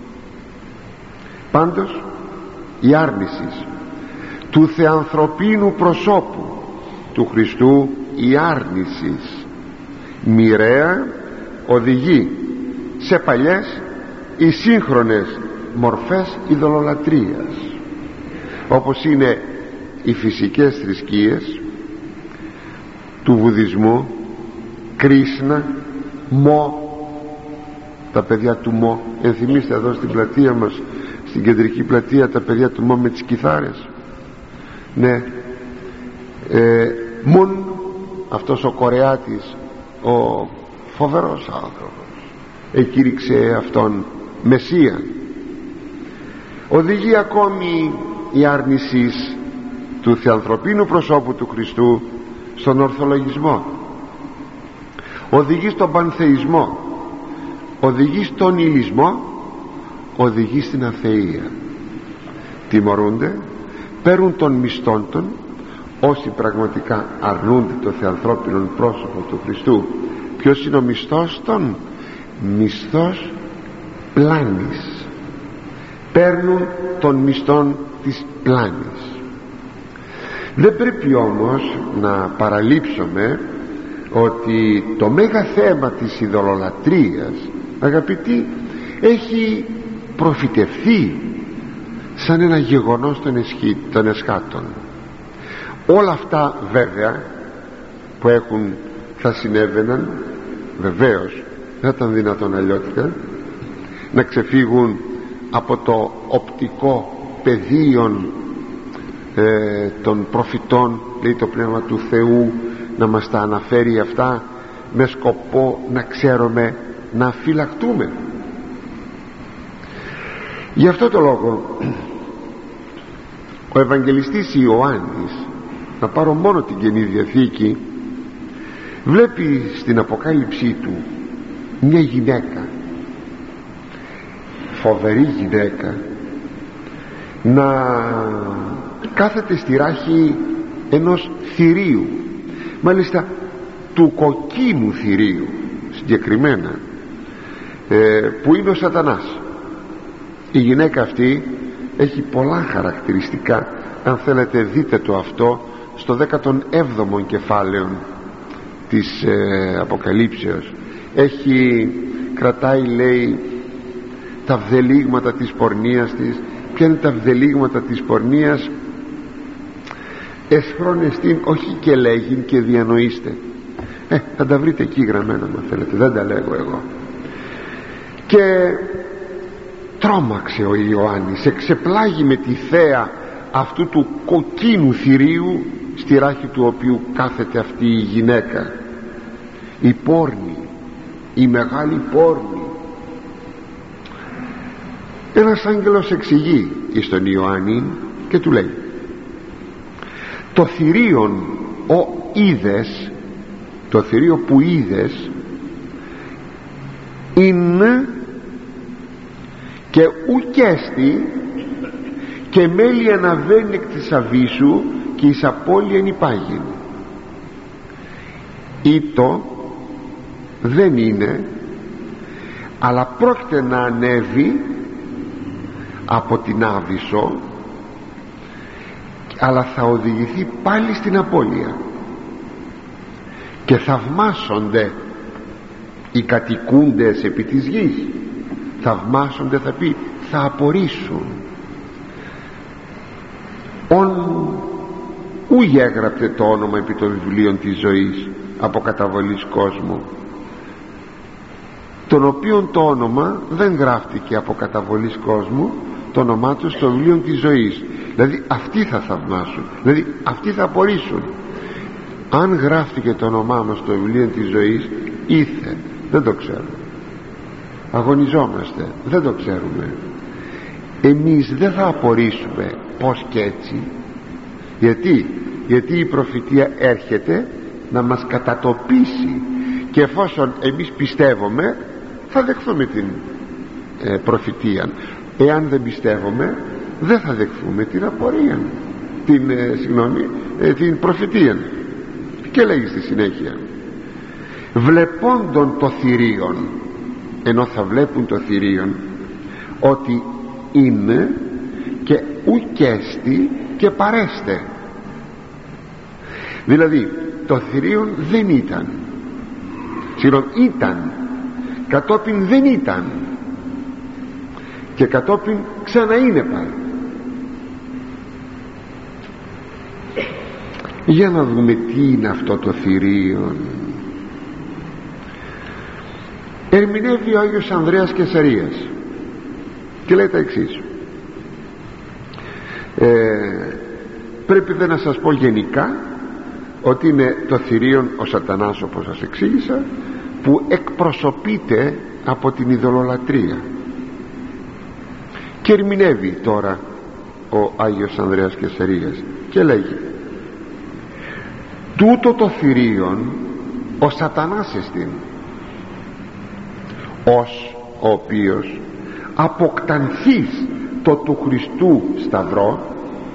Πάντως η άρνηση του θεανθρωπίνου προσώπου του Χριστού, η άρνηση μοιραία οδηγεί σε παλιές ή σύγχρονες μορφές ειδωλολατρίας, όπως είναι οι φυσικές θρησκείες του Βουδισμού, Κρίσνα, Μο, τα παιδιά του Μο. Ενθυμίστε εδώ στην πλατεία μας, στην κεντρική πλατεία, τα παιδιά του Μο με τις κιθάρες. Ναι, ε, Μουν, αυτός ο Κορεάτης, ο φοβερός άνθρωπος, εκήρυξε αυτόν Μεσσία. Οδηγεί ακόμη η άρνηση του θεανθρωπίνου προσώπου του Χριστού στον ορθολογισμό, οδηγεί στον πανθεϊσμό, οδηγεί στον υλισμό, οδηγεί στην αθεία. Τιμωρούνται, παίρνουν τον μισθόν των όσοι πραγματικά αρνούνται το θεανθρώπινο πρόσωπο του Χριστού. Ποιος είναι ο μισθός των? Μισθός πλάνης. Παίρνουν τον μισθόν της πλάνης. Δεν πρέπει όμως να παραλείψουμε ότι το μέγα θέμα της ειδωλολατρίας, αγαπητοί, έχει προφητευθεί σαν ένα γεγονός των, εσχή, των εσχάτων. Όλα αυτά βέβαια που έχουν, θα συνέβαιναν, βεβαίως δεν ήταν δυνατόν αλλιώτικα να ξεφύγουν από το οπτικό πεδίο ε, των προφητών, λέει το Πνεύμα του Θεού, να μας τα αναφέρει αυτά με σκοπό να ξέρουμε να φυλακτούμε. Γι' αυτό το λόγο ο Ευαγγελιστής Ιωάννης, να πάρω μόνο την Καινή Διαθήκη, βλέπει στην Αποκάλυψή του μια γυναίκα, φοβερή γυναίκα, να κάθεται στη ράχη ενός θηρίου, μάλιστα του κοκκίνου θηρίου συγκεκριμένα, ε, που είναι ο Σατανάς. Η γυναίκα αυτή έχει πολλά χαρακτηριστικά, αν θέλετε δείτε το αυτό στο δέκατον έβδομο κεφάλαιο της ε, Αποκαλύψεως. Έχει, κρατάει, λέει, τα βδελίγματα της πορνείας της. Ποια είναι τα βδελίγματα της πορνείας? Εσχρόνεστην, όχι και λέγειν και διανοείστε. ε, θα τα βρείτε εκεί γραμμένα, αν θέλετε, δεν τα λέγω εγώ. Και τρόμαξε ο Ιωάννης, εξεπλάγει με τη θέα αυτού του κοκκίνου θηρίου, στη ράχη του οποίου κάθεται αυτή η γυναίκα, η πόρνη, η μεγάλη πόρνη. Ένας άγγελος εξηγεί εις τον Ιωάννη και του λέει: το θηρίον ο είδες, το θηρίο που είδες είναι και ουκέστη και μέλη αναβαίνει εκ της αβύσσου και εις απώλειαν υπάγειν. Ήτο δεν είναι, αλλά πρόκειται να ανέβει από την άβυσσο, αλλά θα οδηγηθεί πάλι στην απώλεια. Και θαυμάσονται οι κατοικούντες επί της γης, θαυμάσονται, θα πει, θα απορρίσουν. Ον ου έγραψε το όνομα επί των βιβλίων της ζωής από καταβολής κόσμου. τον οποίον το όνομα δεν γράφτηκε από καταβολής κόσμου, το όνομά του στο βιβλίο της ζωής. Δηλαδή αυτοί θα θαυμάσουν, δηλαδή αυτοί θα απορρίσουν. Αν γράφτηκε το όνομά μας στο βιβλίο της ζωής, ήθε, δεν το ξέρουμε. Αγωνιζόμαστε, δεν το ξέρουμε. Εμείς δεν θα απορρίσουμε πως και έτσι. Γιατί γιατί η προφητεία έρχεται να μας κατατοπίσει, και εφόσον εμείς πιστεύουμε θα δεχθούμε την ε, προφητεία. Εάν δεν πιστεύουμε δεν θα δεχθούμε την απορία, την, ε, συγγνώμη, ε, την προφητεία. Και λέγει στη συνέχεια, βλεπόντων το θηρίον, ενώ θα βλέπουν το θηρίον ότι είναι και ουκέστη και παρέστε. Δηλαδή το θηρίον δεν ήταν, συγγνώμη, ήταν, κατόπιν δεν ήταν, και κατόπιν ξαναείνε πάλι. Για να δούμε τι είναι αυτό το θηρίον. Ερμηνεύει ο Άγιος Ανδρέας Κεσαρίας και λέει τα εξής. ε, πρέπει δεν να σας πω γενικά ότι είναι το θηρίον ο σατανάς, όπως σας εξήγησα, που εκπροσωπείται από την ειδωλολατρία. Και ερμηνεύει τώρα ο Άγιος Ανδρέας Κεσαρίας και λέγει, τούτο το θηρίον ο σατανάς εστίν, ως ο οποίος αποκτανθείς το του Χριστού σταυρό.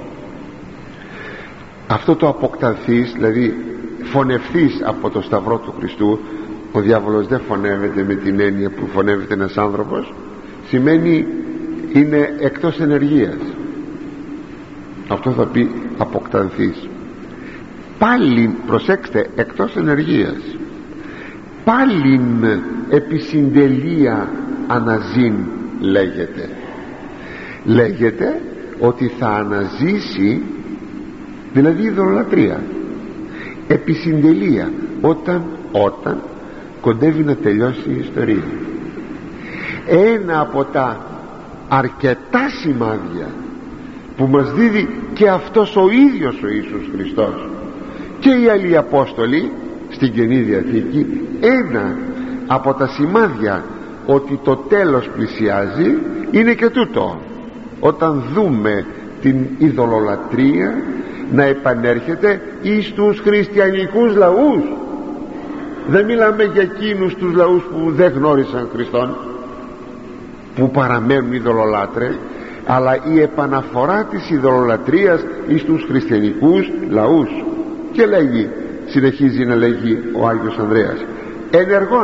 Αυτό το αποκτανθείς, δηλαδή φωνευθείς από το σταυρό του Χριστού. Ο διάβολος δεν φωνεύεται με την έννοια που φωνεύεται ένας άνθρωπος, σημαίνει είναι εκτός ενεργείας. Αυτό θα πει αποκτανθείς. Πάλιν, προσέξτε, εκτός ενεργείας, πάλιν επισυντελεία αναζήν λέγεται. Λέγεται ότι θα αναζήσει, δηλαδή ειδωλολατρία, επισυντελεία, όταν, όταν κοντεύει να τελειώσει η ιστορία. Ένα από τα αρκετά σημάδια που μας δίδει και αυτός ο ίδιος ο Ιησούς Χριστός και οι άλλοι Απόστολοι στην Καινή Διαθήκη, ένα από τα σημάδια ότι το τέλος πλησιάζει είναι και τούτο, όταν δούμε την ειδωλολατρία να επανέρχεται εις τους χριστιανικούς λαούς. Δεν μιλάμε για εκείνους τους λαούς που δεν γνώρισαν Χριστόν, που παραμένουν ειδωλολάτρες, αλλά η επαναφορά της ειδωλολατρίας εις τους χριστιανικούς λαούς. Και λέγει, συνεχίζει να λέγει ο Άγιος Ανδρέας, ενεργών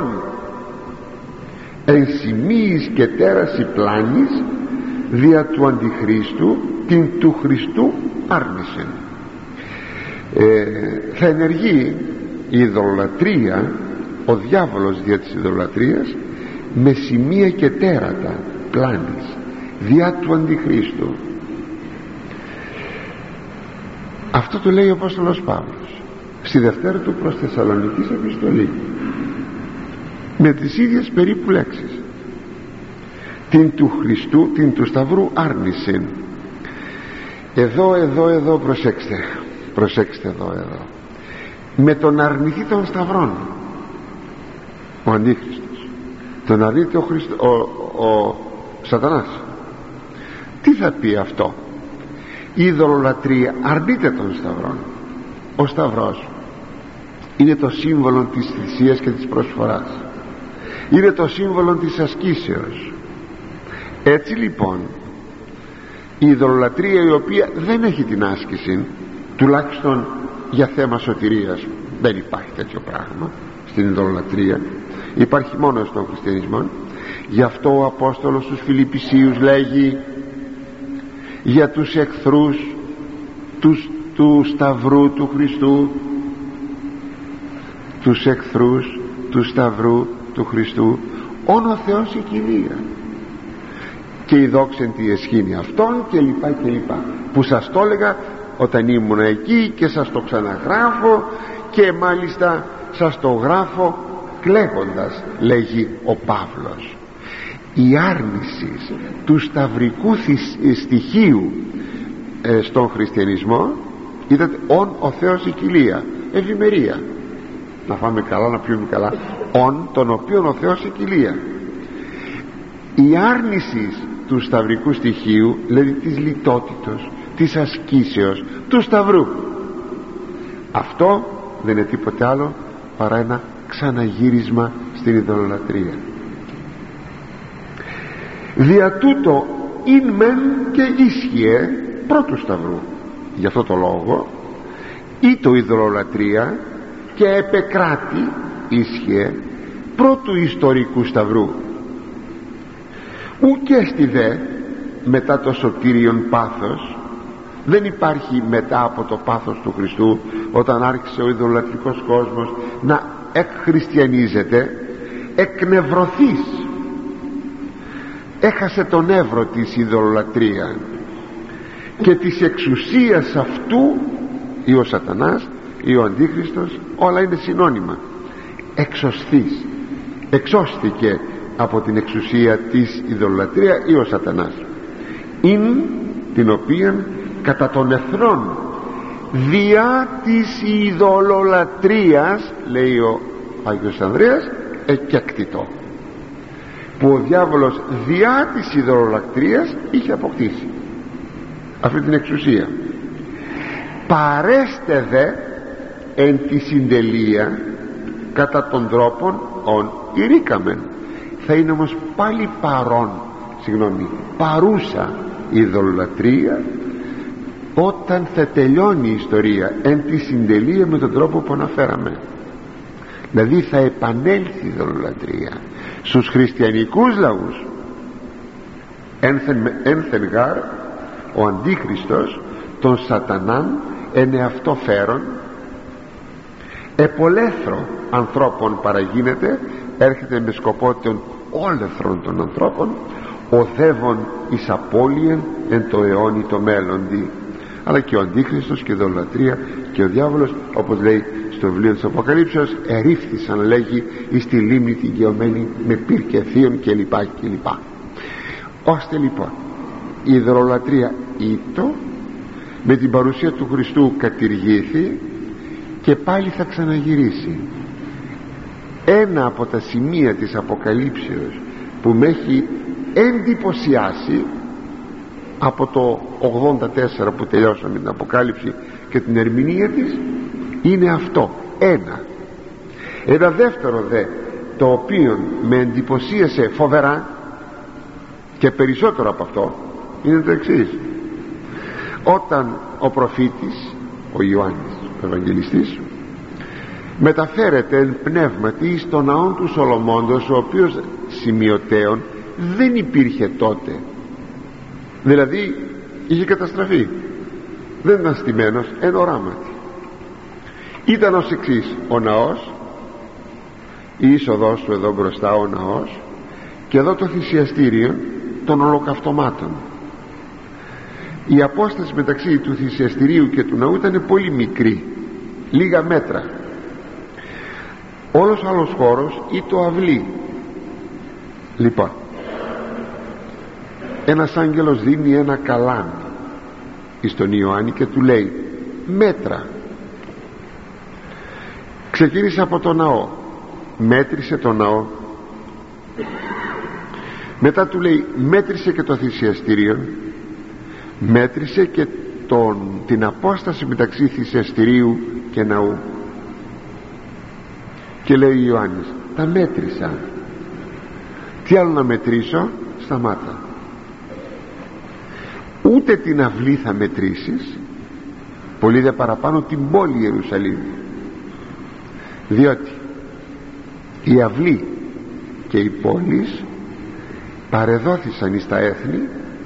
εν σημείης και τέραση πλάνης δια του Αντιχρίστου την του Χριστού άρνησεν. ε, θα ενεργεί η ειδωλολατρία, ο διάβολος δια της ειδωλολατρίας, με σημεία και τέρατα πλάνης δια του Αντιχρίστου. Αυτό το λέει ο Απόστολος Παύλος στη δευτέρα του προς Θεσσαλονικής επιστολή, με τις ίδιες περίπου λέξεις. Την του Χριστού, την του Σταυρού άρνησεν. Εδώ, εδώ, εδώ, προσέξτε, προσέξτε εδώ, εδώ. Με τον αρνηθεί των Σταυρών ο Αντίχριστος, τον αρνείται ο, Χριστο, ο, ο Σατανάς. Τι θα πει αυτό? Η ειδωλολατρία αρνείται των Σταυρών. Ο Σταυρός είναι το σύμβολο της θυσίας και της προσφοράς, είναι το σύμβολο της ασκήσεως. Έτσι λοιπόν η ειδωλολατρία, η οποία δεν έχει την άσκηση, τουλάχιστον για θέμα σωτηρίας, δεν υπάρχει τέτοιο πράγμα στην ειδωλολατρία, υπάρχει μόνο στον χριστιανισμό. Γι' αυτό ο Απόστολος στους Φιλιππισίους λέγει για τους εχθρούς τους, του Σταυρού του Χριστού, τους εχθρούς του Σταυρού του Χριστού όν ο Θεός η κοιλία και η δόξεν τη εσχήνη αυτών, και λοιπά και λοιπά, που σας το έλεγα όταν ήμουν εκεί και σας το ξαναγράφω, και μάλιστα σας το γράφω παρακλαίγοντας, λέγει ο Παύλος. Η άρνηση του σταυρικού στοιχείου ε, στον χριστιανισμό, είδατε, ον ο Θεός η κοιλία, ευημερία, να φάμε καλά, να πιούμε καλά, ον τον οποίον ο Θεός η κοιλία. Η άρνηση του σταυρικού στοιχείου, δηλαδή της λιτότητος, της ασκήσεως, του σταυρού, αυτό δεν είναι τίποτε άλλο παρά ένα ξαναγύρισμα στην ειδωλολατρία. Δια τούτο ειν μεν και ίσχυε πρώτου σταυρού. Γι' αυτό το λόγο ή το ειδωλολατρία και επεκράτη ίσχυε πρώτου ιστορικού σταυρού. Ου και στη δε μετά το σωτήριον πάθος, δεν υπάρχει μετά από το πάθος του Χριστού, όταν άρχισε ο ειδωλατρικός κόσμος να εκχριστιανίζεται, εκνευρωθείς, έχασε τον εύρο της ειδωλολατρία και της εξουσίας αυτού, ή ο σατανάς ή ο αντίχριστος, όλα είναι συνώνυμα. Εξωσθείς, εξώστηκε από την εξουσία της ειδωλολατρία ή ο σατανάς, ειν την οποία κατά των εθνών διά της ειδωλολατρίας, λέει ο Άγιος Ανδρέας, εκέκτητο, που ο διάβολος διά της ειδωλολατρίας είχε αποκτήσει αυτή την εξουσία. Παρέστε δε εν τη συντελεία κατά των τρόπων ον ηρήκαμεν. Θα είναι όμως πάλι παρόν, συγγνώμη, παρούσα η ειδωλολατρία όταν θα τελειώνει η ιστορία, εν τη συντελεία, με τον τρόπο που αναφέραμε. Δηλαδή θα επανέλθει η ειδωλολατρία στους χριστιανικούς λαούς. Ένθεν, ένθεν γάρ ο αντίχριστος των σατανάν εν εαυτό φέρον, επολέθρο ανθρώπων παραγίνεται, έρχεται με σκοπό των όλεθρων των ανθρώπων, οδεύων εις απώλειεν εν το αιώνι το μέλλοντι. Αλλά και ο αντίχριστος και η ειδωλολατρία και ο διάβολος, όπως λέει στο βιβλίο της Αποκαλύψεως, ερήφθησαν, λέγει, εις τη λίμνη την γεωμένη με πυρ και θείον κλπ κλπ. Ώστε λοιπόν η ειδωλολατρία ήτο, με την παρουσία του Χριστού κατηργήθη και πάλι θα ξαναγυρίσει. Ένα από τα σημεία της Αποκαλύψεως που με έχει εντυπωσιάσει από το ογδόντα τέσσερα που τελειώσαμε την Αποκάλυψη και την ερμηνεία της, είναι αυτό. Ένα ένα δεύτερο δε, το οποίο με εντυπωσίασε φοβερά και περισσότερο από αυτό, είναι το εξής. Όταν ο προφήτης, ο Ιωάννης ο Ευαγγελιστής, μεταφέρεται εν πνεύματι στο ναό του Σολομώντος, ο οποίος σημειωτέων δεν υπήρχε τότε, δηλαδή είχε καταστραφεί, δεν ήταν στημένος εν οράματι. Ήταν ως εξής: ο ναός, η είσοδός του εδώ μπροστά, ο ναός, και εδώ το θυσιαστήριο των ολοκαυτωμάτων. Η απόσταση μεταξύ του θυσιαστηρίου και του ναού ήταν πολύ μικρή, λίγα μέτρα. Όλος ο άλλος χώρος ή το αυλή. Λοιπόν, ένας άγγελος δίνει ένα καλάμι εις τον Ιωάννη και του λέει μέτρα. Ξεκίνησε από το ναό, μέτρησε το ναό, μετά του λέει μέτρησε και το θυσιαστήριο, μέτρησε και τον, την απόσταση μεταξύ θυσιαστηρίου και ναού, και λέει ο Ιωάννης, τα μέτρησα, τι άλλο να μετρήσω? Σταμάτα. Ούτε την αυλή θα μετρήσεις, πολύ δε παραπάνω την πόλη Ιερουσαλήμ, διότι η αυλή και οι πόλεις παρεδόθησαν εις τα έθνη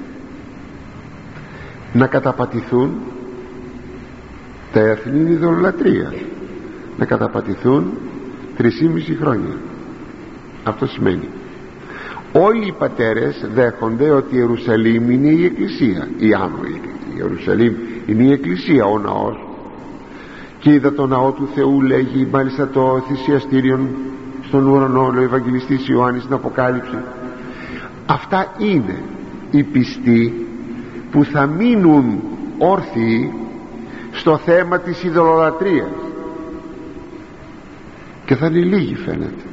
να καταπατηθούν. Τα έθνη είναι ειδωλολατρία, να καταπατηθούν τρισήμιση χρόνια. Αυτό σημαίνει όλοι οι πατέρες δέχονται ότι η Ιερουσαλήμ είναι η εκκλησία, η άνω η Ιερουσαλήμ είναι η εκκλησία, ο ναός, και είδα το ναό του Θεού, λέγει, μάλιστα το θυσιαστήριο στον ουρανό, λέει ο Ευαγγελιστής Ιωάννης στην Αποκάλυψη. Αυτά είναι οι πιστοί που θα μείνουν όρθιοι στο θέμα της ειδωλολατρίας, και θα είναι λίγοι φαίνεται.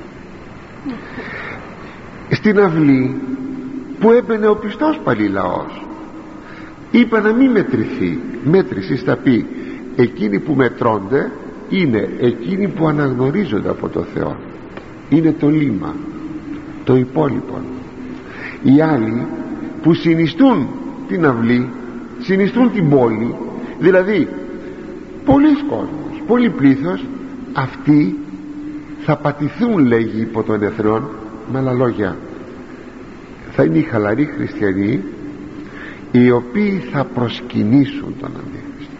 Στην αυλή που έμπαινε ο πιστός πάλι λαός, είπα να μην μετρηθεί. Μέτρηση θα πει εκείνοι που μετρώνται είναι εκείνοι που αναγνωρίζονται από το Θεό, είναι το λίμα, το υπόλοιπο. Οι άλλοι που συνιστούν την αυλή, συνιστούν την πόλη, δηλαδή πολλοί κόσμος, πολύ πλήθος, αυτοί θα πατηθούν, λέγει, υπό των εθνών. Με άλλα λόγια, θα είναι οι χαλαροί χριστιανοί οι οποίοι θα προσκυνήσουν τον Αντίχριστο.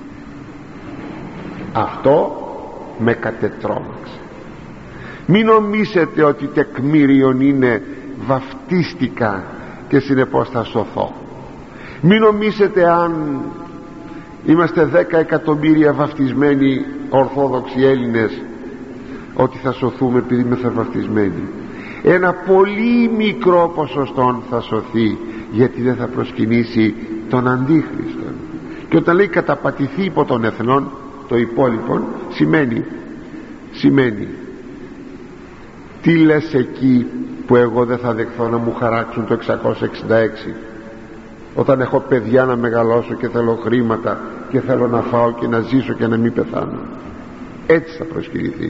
Αυτό με κατετρώμαξε. Μην νομίσετε ότι τεκμήριον είναι βαφτίστηκα και συνεπώς θα σωθώ. Μην νομίσετε αν είμαστε δέκα εκατομμύρια βαφτισμένοι ορθόδοξοι Έλληνες ότι θα σωθούμε επειδή είμαστε βαφτισμένοι. Ένα πολύ μικρό ποσοστό θα σωθεί, γιατί δεν θα προσκυνήσει τον Αντίχριστο. Και όταν λέει καταπατηθεί υπό των εθνών, το υπόλοιπο σημαίνει σημαίνει τι λες εκεί που εγώ δεν θα δεχθώ να μου χαράξουν το εξακόσια εξήντα έξι, όταν έχω παιδιά να μεγαλώσω και θέλω χρήματα και θέλω να φάω και να ζήσω και να μην πεθάνω. Έτσι θα προσκυνηθεί.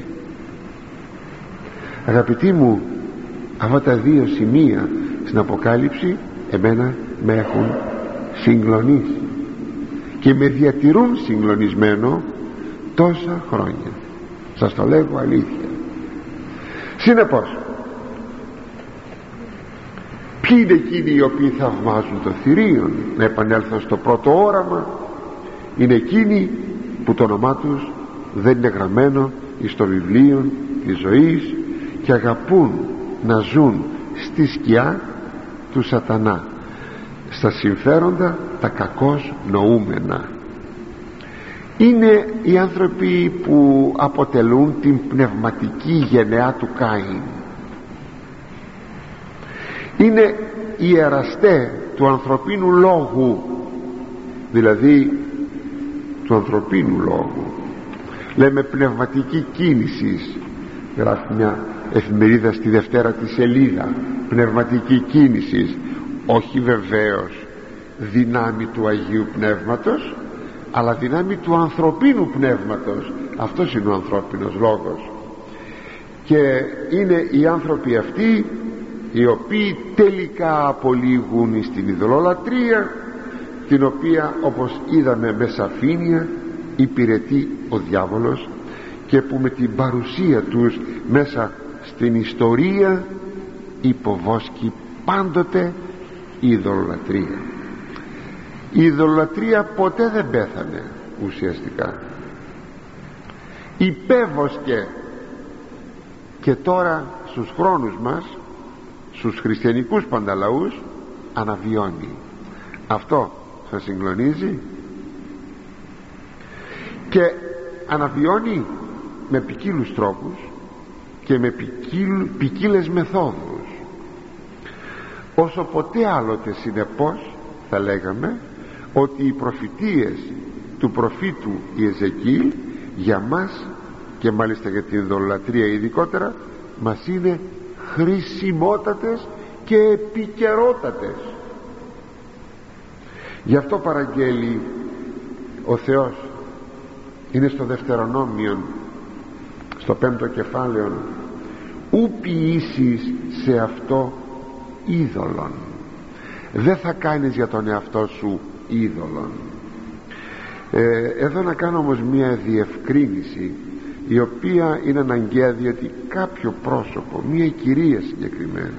Αγαπητοί μου, αυτά τα δύο σημεία στην Αποκάλυψη εμένα με έχουν συγκλονίσει και με διατηρούν συγκλονισμένο τόσα χρόνια. Σας το λέγω αλήθεια. Συνεπώς, ποιοι είναι εκείνοι οι οποίοι θαυμάζουν το θηρίον? Να επανέλθω στο πρώτο όραμα. Είναι εκείνοι που το όνομά τους δεν είναι γραμμένο εις το βιβλίο της ζωής και αγαπούν να ζουν στη σκιά του σατανά, στα συμφέροντα τα κακώς νοούμενα. Είναι οι άνθρωποι που αποτελούν την πνευματική γενεά του Κάιν. Είναι οι εραστές του ανθρωπίνου λόγου, δηλαδή του ανθρωπίνου λόγου. Λέμε πνευματική κίνηση, γράφει μια εφημερίδα στη Δευτέρα τη σελίδα, πνευματική κίνηση, όχι βεβαίως δυνάμει του Αγίου Πνεύματος, αλλά δυνάμει του ανθρωπίνου πνεύματος. Αυτός είναι ο ανθρώπινος λόγος. Και είναι οι άνθρωποι αυτοί οι οποίοι τελικά απολύγουν στην ειδωλολατρία, την οποία όπως είδαμε με σαφήνεια υπηρετεί ο διάβολος, και που με την παρουσία τους μέσα στην ιστορία υποβόσκει πάντοτε η ειδωλολατρία. Η ειδωλολατρία ποτέ δεν πέθανε ουσιαστικά, υπέβοσκε, και τώρα στους χρόνους μας, στους χριστιανικούς πανταλαούς, αναβιώνει. Αυτό σας συγκλονίζει? Και αναβιώνει με ποικίλους τρόπους και με ποικίλες μεθόδους. Όσο ποτέ άλλοτε, συνεπώς θα λέγαμε ότι οι προφητείες του προφήτου Ιεζεκίλ για μας, και μάλιστα για την ειδωλολατρία ειδικότερα, μας είναι χρησιμότατες και επικαιρότατες. Γι' αυτό παραγγέλει ο Θεός, είναι στο Δευτερονόμιον, στο πέμπτο κεφάλαιο, ου ποιήσεις σε αυτό είδωλον. Δεν θα κάνεις για τον εαυτό σου είδωλον. ε, εδώ να κάνω όμως μια διευκρίνηση, η οποία είναι αναγκαία, διότι κάποιο πρόσωπο, μια κυρία συγκεκριμένα,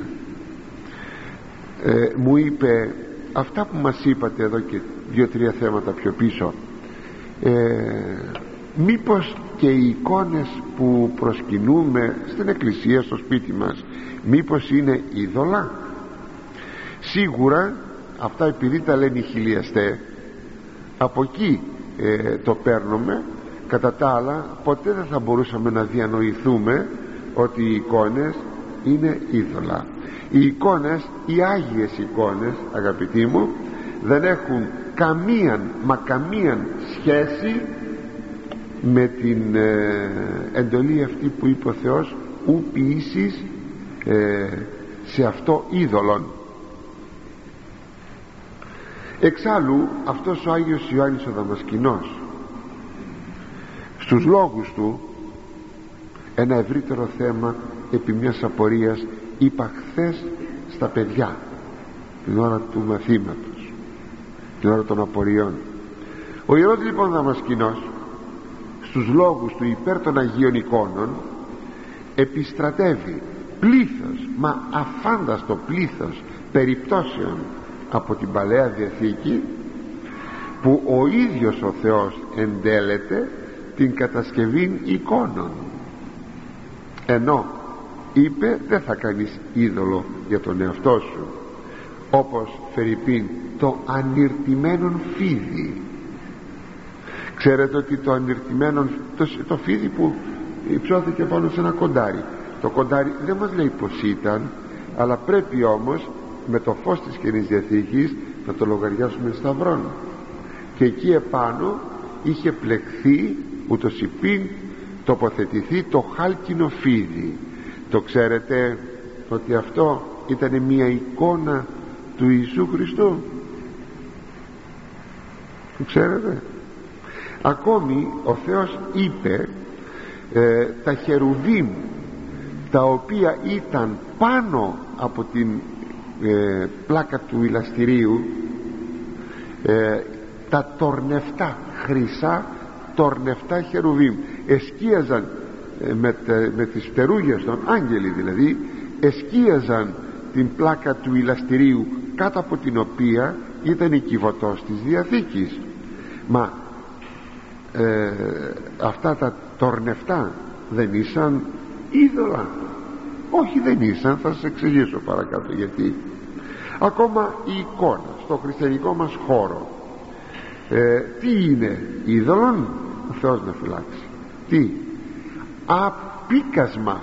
ε, μου είπε αυτά που μας είπατε εδώ και δύο-τρία θέματα πιο πίσω. ε, μήπως και οι εικόνες που προσκυνούμε στην εκκλησία, στο σπίτι μας, μήπως είναι είδωλα? Σίγουρα αυτά, επειδή τα λένε οι χιλιαστές, από εκεί ε, το παίρνουμε. Κατά τα άλλα, ποτέ δεν θα μπορούσαμε να διανοηθούμε ότι οι εικόνες είναι είδωλα. Οι εικόνες, οι άγιες εικόνες, αγαπητοί μου, δεν έχουν καμίαν μα καμίαν σχέση με την ε, εντολή αυτή που είπε ο Θεός, ου ποιήσεις ε, σε αυτό είδωλον. Εξάλλου αυτός ο Άγιος Ιωάννης ο Δαμασκηνός στους λόγους του, ένα ευρύτερο θέμα επί μιας απορίας, είπα χθες στα παιδιά την ώρα του μαθήματος, την ώρα των απορριών. Ο Ιερός λοιπόν Δαμασκηνός στους λόγους του υπέρ των Αγίων εικόνων επιστρατεύει πλήθος, μα αφάνταστο πλήθος περιπτώσεων από την Παλαιά Διαθήκη, που ο ίδιος ο Θεός εντέλεται την κατασκευή εικόνων, ενώ είπε δεν θα κάνεις είδωλο για τον εαυτό σου, όπως φερειπίν το ανιρτημένον φίδι. Ξέρετε ότι το ανιρτημένο, το, το φίδι που υψώθηκε πάνω σε ένα κοντάρι, το κοντάρι δεν μας λέει πως ήταν, αλλά πρέπει όμως με το φως της Καινής Διαθήκης να το λογαριάσουμε σταυρών, και εκεί επάνω είχε πλεχθεί ούτως υπήν τοποθετηθεί το χάλκινο φίδι. Το ξέρετε ότι αυτό ήταν μια εικόνα του Ιησού Χριστού? Το ξέρετε? Ακόμη ο Θεός είπε ε, τα χερουβίμ τα οποία ήταν πάνω από την ε, πλάκα του ηλαστηρίου, ε, τα τορνεφτά χρυσά τορνεφτά χερουβίμ εσκίαζαν ε, με, τε, με τις φτερούγες των άγγελοι, δηλαδή εσκίαζαν την πλάκα του ηλαστηρίου κάτω από την οποία ήταν η κυβωτός της Διαθήκης. Μα ε, αυτά τα τορνεφτά δεν ήσαν είδωλα? Όχι, δεν ήσαν. Θα σας εξηγήσω παρακάτω γιατί. Ακόμα η εικόνα στο χριστιανικό μας χώρο, ε, τι είναι είδωλον? Ο Θεός να φυλάξει. Τι? Απίκασμα,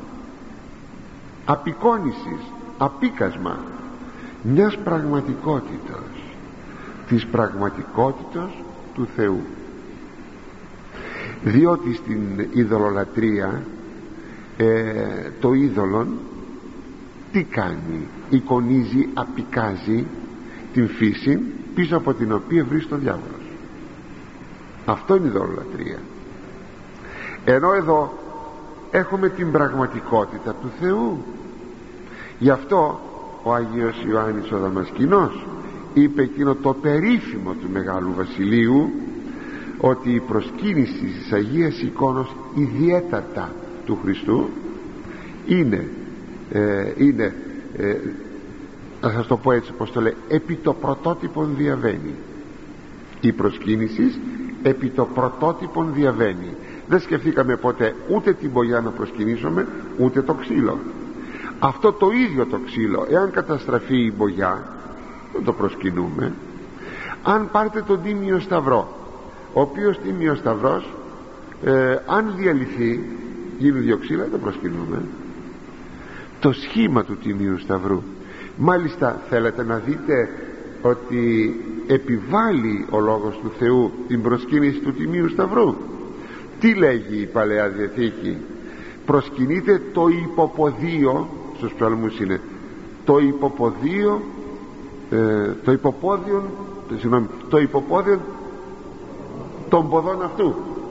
απεικόνησης, απίκασμα μιας πραγματικότητας, της πραγματικότητας του Θεού. Διότι στην ειδωλολατρία ε, το είδωλον τι κάνει? Εικονίζει, απικάζει την φύση πίσω από την οποία βρίσκει ο διάβολος. Αυτό είναι η ειδωλολατρία. Ενώ εδώ έχουμε την πραγματικότητα του Θεού. Γι' αυτό ο Άγιος Ιωάννης ο Δαμασκηνός είπε εκείνο το περίφημο του Μεγάλου Βασιλείου, ότι η προσκύνηση της Αγίας Εικόνος ιδιαίτατα του Χριστού είναι, ε, είναι ε, να σας το πω έτσι πως το λέει, επί το πρωτότυπον διαβαίνει. Η προσκύνηση επί το πρωτότυπον διαβαίνει. Δεν σκεφτήκαμε ποτέ ούτε την μπογιά να προσκυνήσουμε, ούτε το ξύλο. Αυτό το ίδιο το ξύλο, εάν καταστραφεί η μπογιά, δεν το προσκυνούμε. Αν πάρετε τον Τίμιο Σταυρό, ο οποίος Τίμιος Σταυρός ε, αν διαλυθεί, γίνουν δύο ξύλα, δεν το προσκυνούμε. Το σχήμα του Τιμίου Σταυρού, μάλιστα θέλετε να δείτε ότι επιβάλλει ο Λόγος του Θεού την προσκύνηση του Τιμίου Σταυρού. Τι λέγει η Παλαιά Διαθήκη? Προσκυνείτε το υποποδείο, στους ψαλμούς είναι το υποποδείο, ε, το υποπόδιο, συγγνώμη, το υποπόδιο των ποδών αυτού.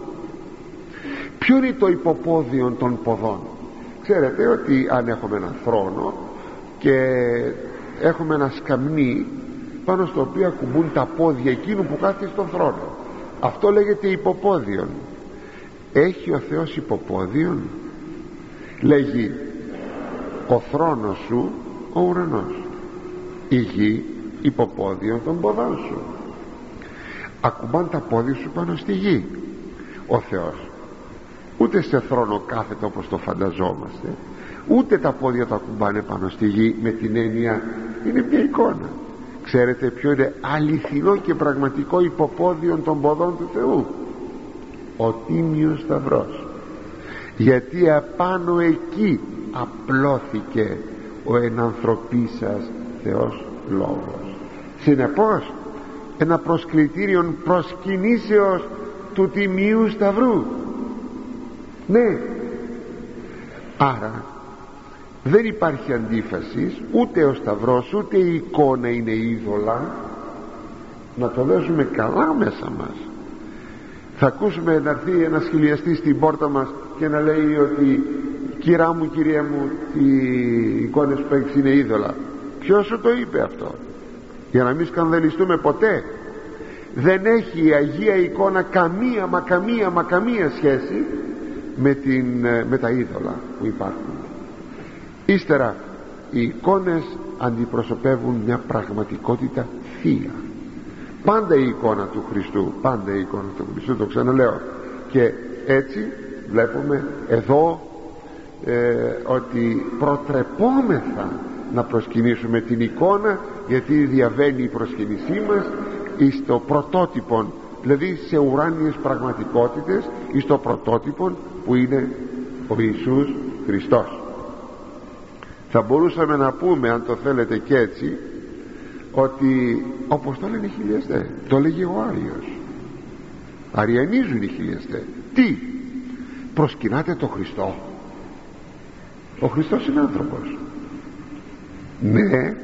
Ποιο είναι το υποπόδιο των ποδών? Ξέρετε ότι αν έχουμε ένα θρόνο και έχουμε ένα σκαμνί πάνω στο οποίο ακουμπούν τα πόδια εκείνου που κάθεται στον θρόνο, αυτό λέγεται υποπόδιον. Έχει ο Θεός υποπόδιον? Λέγει ο θρόνος σου ο ουρανός, η γη υποπόδιον των ποδών σου. Ακουμπάν τα πόδια σου πάνω στη γη. Ο Θεός ούτε σε θρόνο κάθεται όπως το φανταζόμαστε, ούτε τα πόδια του ακουμπάνε πάνω στη γη με την έννοια, είναι μια εικόνα. Ξέρετε ποιο είναι αληθινό και πραγματικό υποπόδιον των ποδών του Θεού? Ο Τίμιος Σταυρός. γιατί απάνω εκεί απλώθηκε ο ενανθρωπίσας Θεός Λόγος. Συνεπώς ένα προσκλητήριον προσκυνήσεως του Τιμίου Σταυρού. Ναι, άρα δεν υπάρχει αντίφαση, ούτε ο Σταυρός ούτε η εικόνα είναι είδωλα. Να το δέσουμε καλά μέσα μας. Θα ακούσουμε να έρθει ένας χιλιαστής στην πόρτα μας και να λέει ότι κυρά μου, κυρία μου, οι εικόνες που έχεις είναι είδωλα. Ποιος σου το είπε αυτό? Για να μην σκανδαλιστούμε ποτέ. Δεν έχει η Αγία εικόνα καμία μα καμία μα καμία σχέση με, την, με τα είδωλα που υπάρχουν. Ύστερα, οι εικόνες αντιπροσωπεύουν μια πραγματικότητα θεία. Πάντα η εικόνα του Χριστού, πάντα η εικόνα του Χριστού, το ξαναλέω. Και έτσι βλέπουμε εδώ ε, ότι προτρεπόμεθα να προσκυνήσουμε την εικόνα, γιατί διαβαίνει η προσκυνήσή μας εις το πρωτότυπον, δηλαδή σε ουράνιες πραγματικότητες, εις το πρωτότυπον που είναι ο Ιησούς Χριστός. Θα μπορούσαμε να πούμε, αν το θέλετε και έτσι, ότι όπως το λένε οι χιλιαστές, το λέγει ο Άριος, αριανίζουν οι χιλιαστές. Τι? Προσκυνάτε το Χριστό? Ο Χριστός είναι άνθρωπος. Ναι,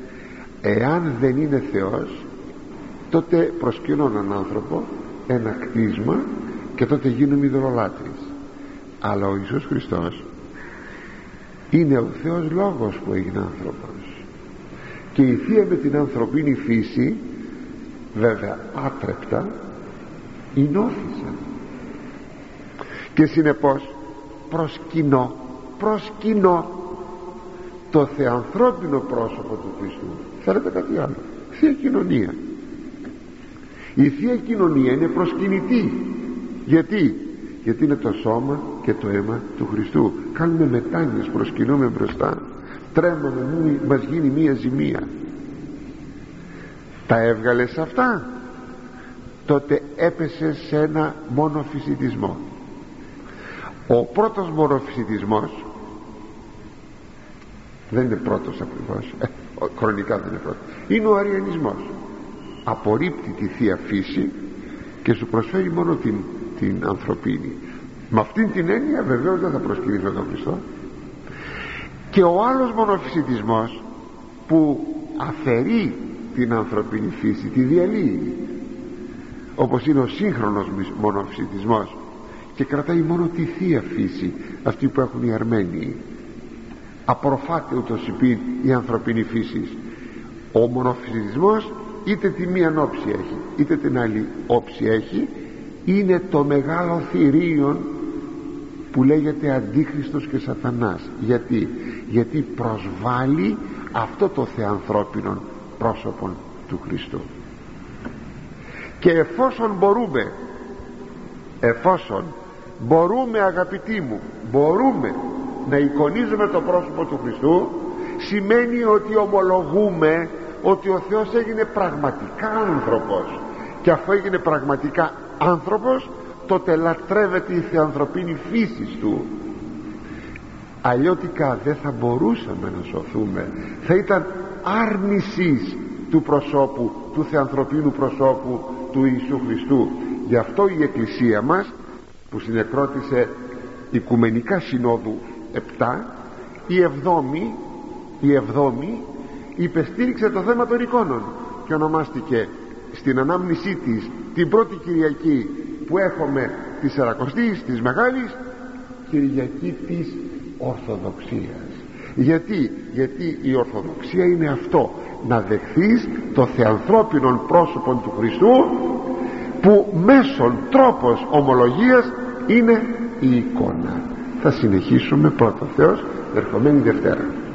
εάν δεν είναι Θεός, τότε προσκυνώ έναν άνθρωπο, ένα κτίσμα, και τότε γίνομαι ειδωλολάτρης. Αλλά ο Ιησούς Χριστός είναι ο Θεός Λόγος που έγινε άνθρωπος, και η Θεία με την ανθρωπίνη φύση, βέβαια άτρεπτα, εινώθησαν. Και συνεπώς προσκυνώ προσκυνώ το θεανθρώπινο πρόσωπο του Χριστού. Θέλετε κάτι άλλο? Θεία κοινωνία. Η Θεία κοινωνία είναι προσκυνητή. Γιατί? Γιατί είναι το σώμα και το αίμα του Χριστού. Κάνουμε μετάνοιες, προσκυνούμε μπροστά, τρέμαμε, μας γίνει μία ζημία. Τα έβγαλες αυτά, τότε έπεσε σε ένα μονοφυσιτισμό. Ο πρώτος μονοφυσιτισμός δεν είναι πρώτος ακριβώς, ε, χρονικά δεν είναι πρώτος, είναι ο αριανισμός. Απορρίπτει τη Θεία Φύση και σου προσφέρει μόνο την, την ανθρωπίνη. Με αυτήν την έννοια βεβαίως δεν θα προσκυνήσω τον Χριστό. Και ο άλλος μονοφυσιτισμός που αφαιρεί την ανθρωπίνη φύση, τη διαλύει, όπως είναι ο σύγχρονος μονοφυσιτισμός, και κρατάει μόνο τη Θεία Φύση, αυτή που έχουν οι Αρμένοι. Απροφάται ούτως υπήν η ανθρωπίνη φύση. Ο μονοφυσιτισμός είτε τη μία όψη έχει είτε την άλλη όψη έχει, είναι το μεγάλο θηρίον που λέγεται Αντίχριστος και Σατανάς. Γιατί? Γιατί προσβάλλει αυτό το θεανθρώπινο πρόσωπο του Χριστού. Και εφόσον μπορούμε εφόσον μπορούμε αγαπητοί μου, μπορούμε να εικονίζουμε το πρόσωπο του Χριστού, σημαίνει ότι ομολογούμε ότι ο Θεός έγινε πραγματικά άνθρωπος, και αφού έγινε πραγματικά άνθρωπος, τότε λατρεύεται η θεανθρωπίνη φύση του. Αλλιώτικα δεν θα μπορούσαμε να σωθούμε, θα ήταν άρνησης του προσώπου, του θεανθρωπίνου προσώπου του Ιησού Χριστού. Γι' αυτό η Εκκλησία μας, που συνεκρότησε Οικουμενικά Συνόδου επτά, η εβδόμη η εβδόμη υπεστήριξε το θέμα των εικόνων και ονομάστηκε στην ανάμνησή της την πρώτη Κυριακή που έχουμε της Σαρακοστής, της Μεγάλης, Κυριακή της Ορθοδοξίας. Γιατί? Γιατί η Ορθοδοξία είναι αυτό, να δεχθείς το θεανθρώπινο πρόσωπο του Χριστού, που μέσον τρόπος ομολογίας είναι η εικόνα. Θα συνεχίσουμε πρώτο Θεός ερχομένη Δευτέρα.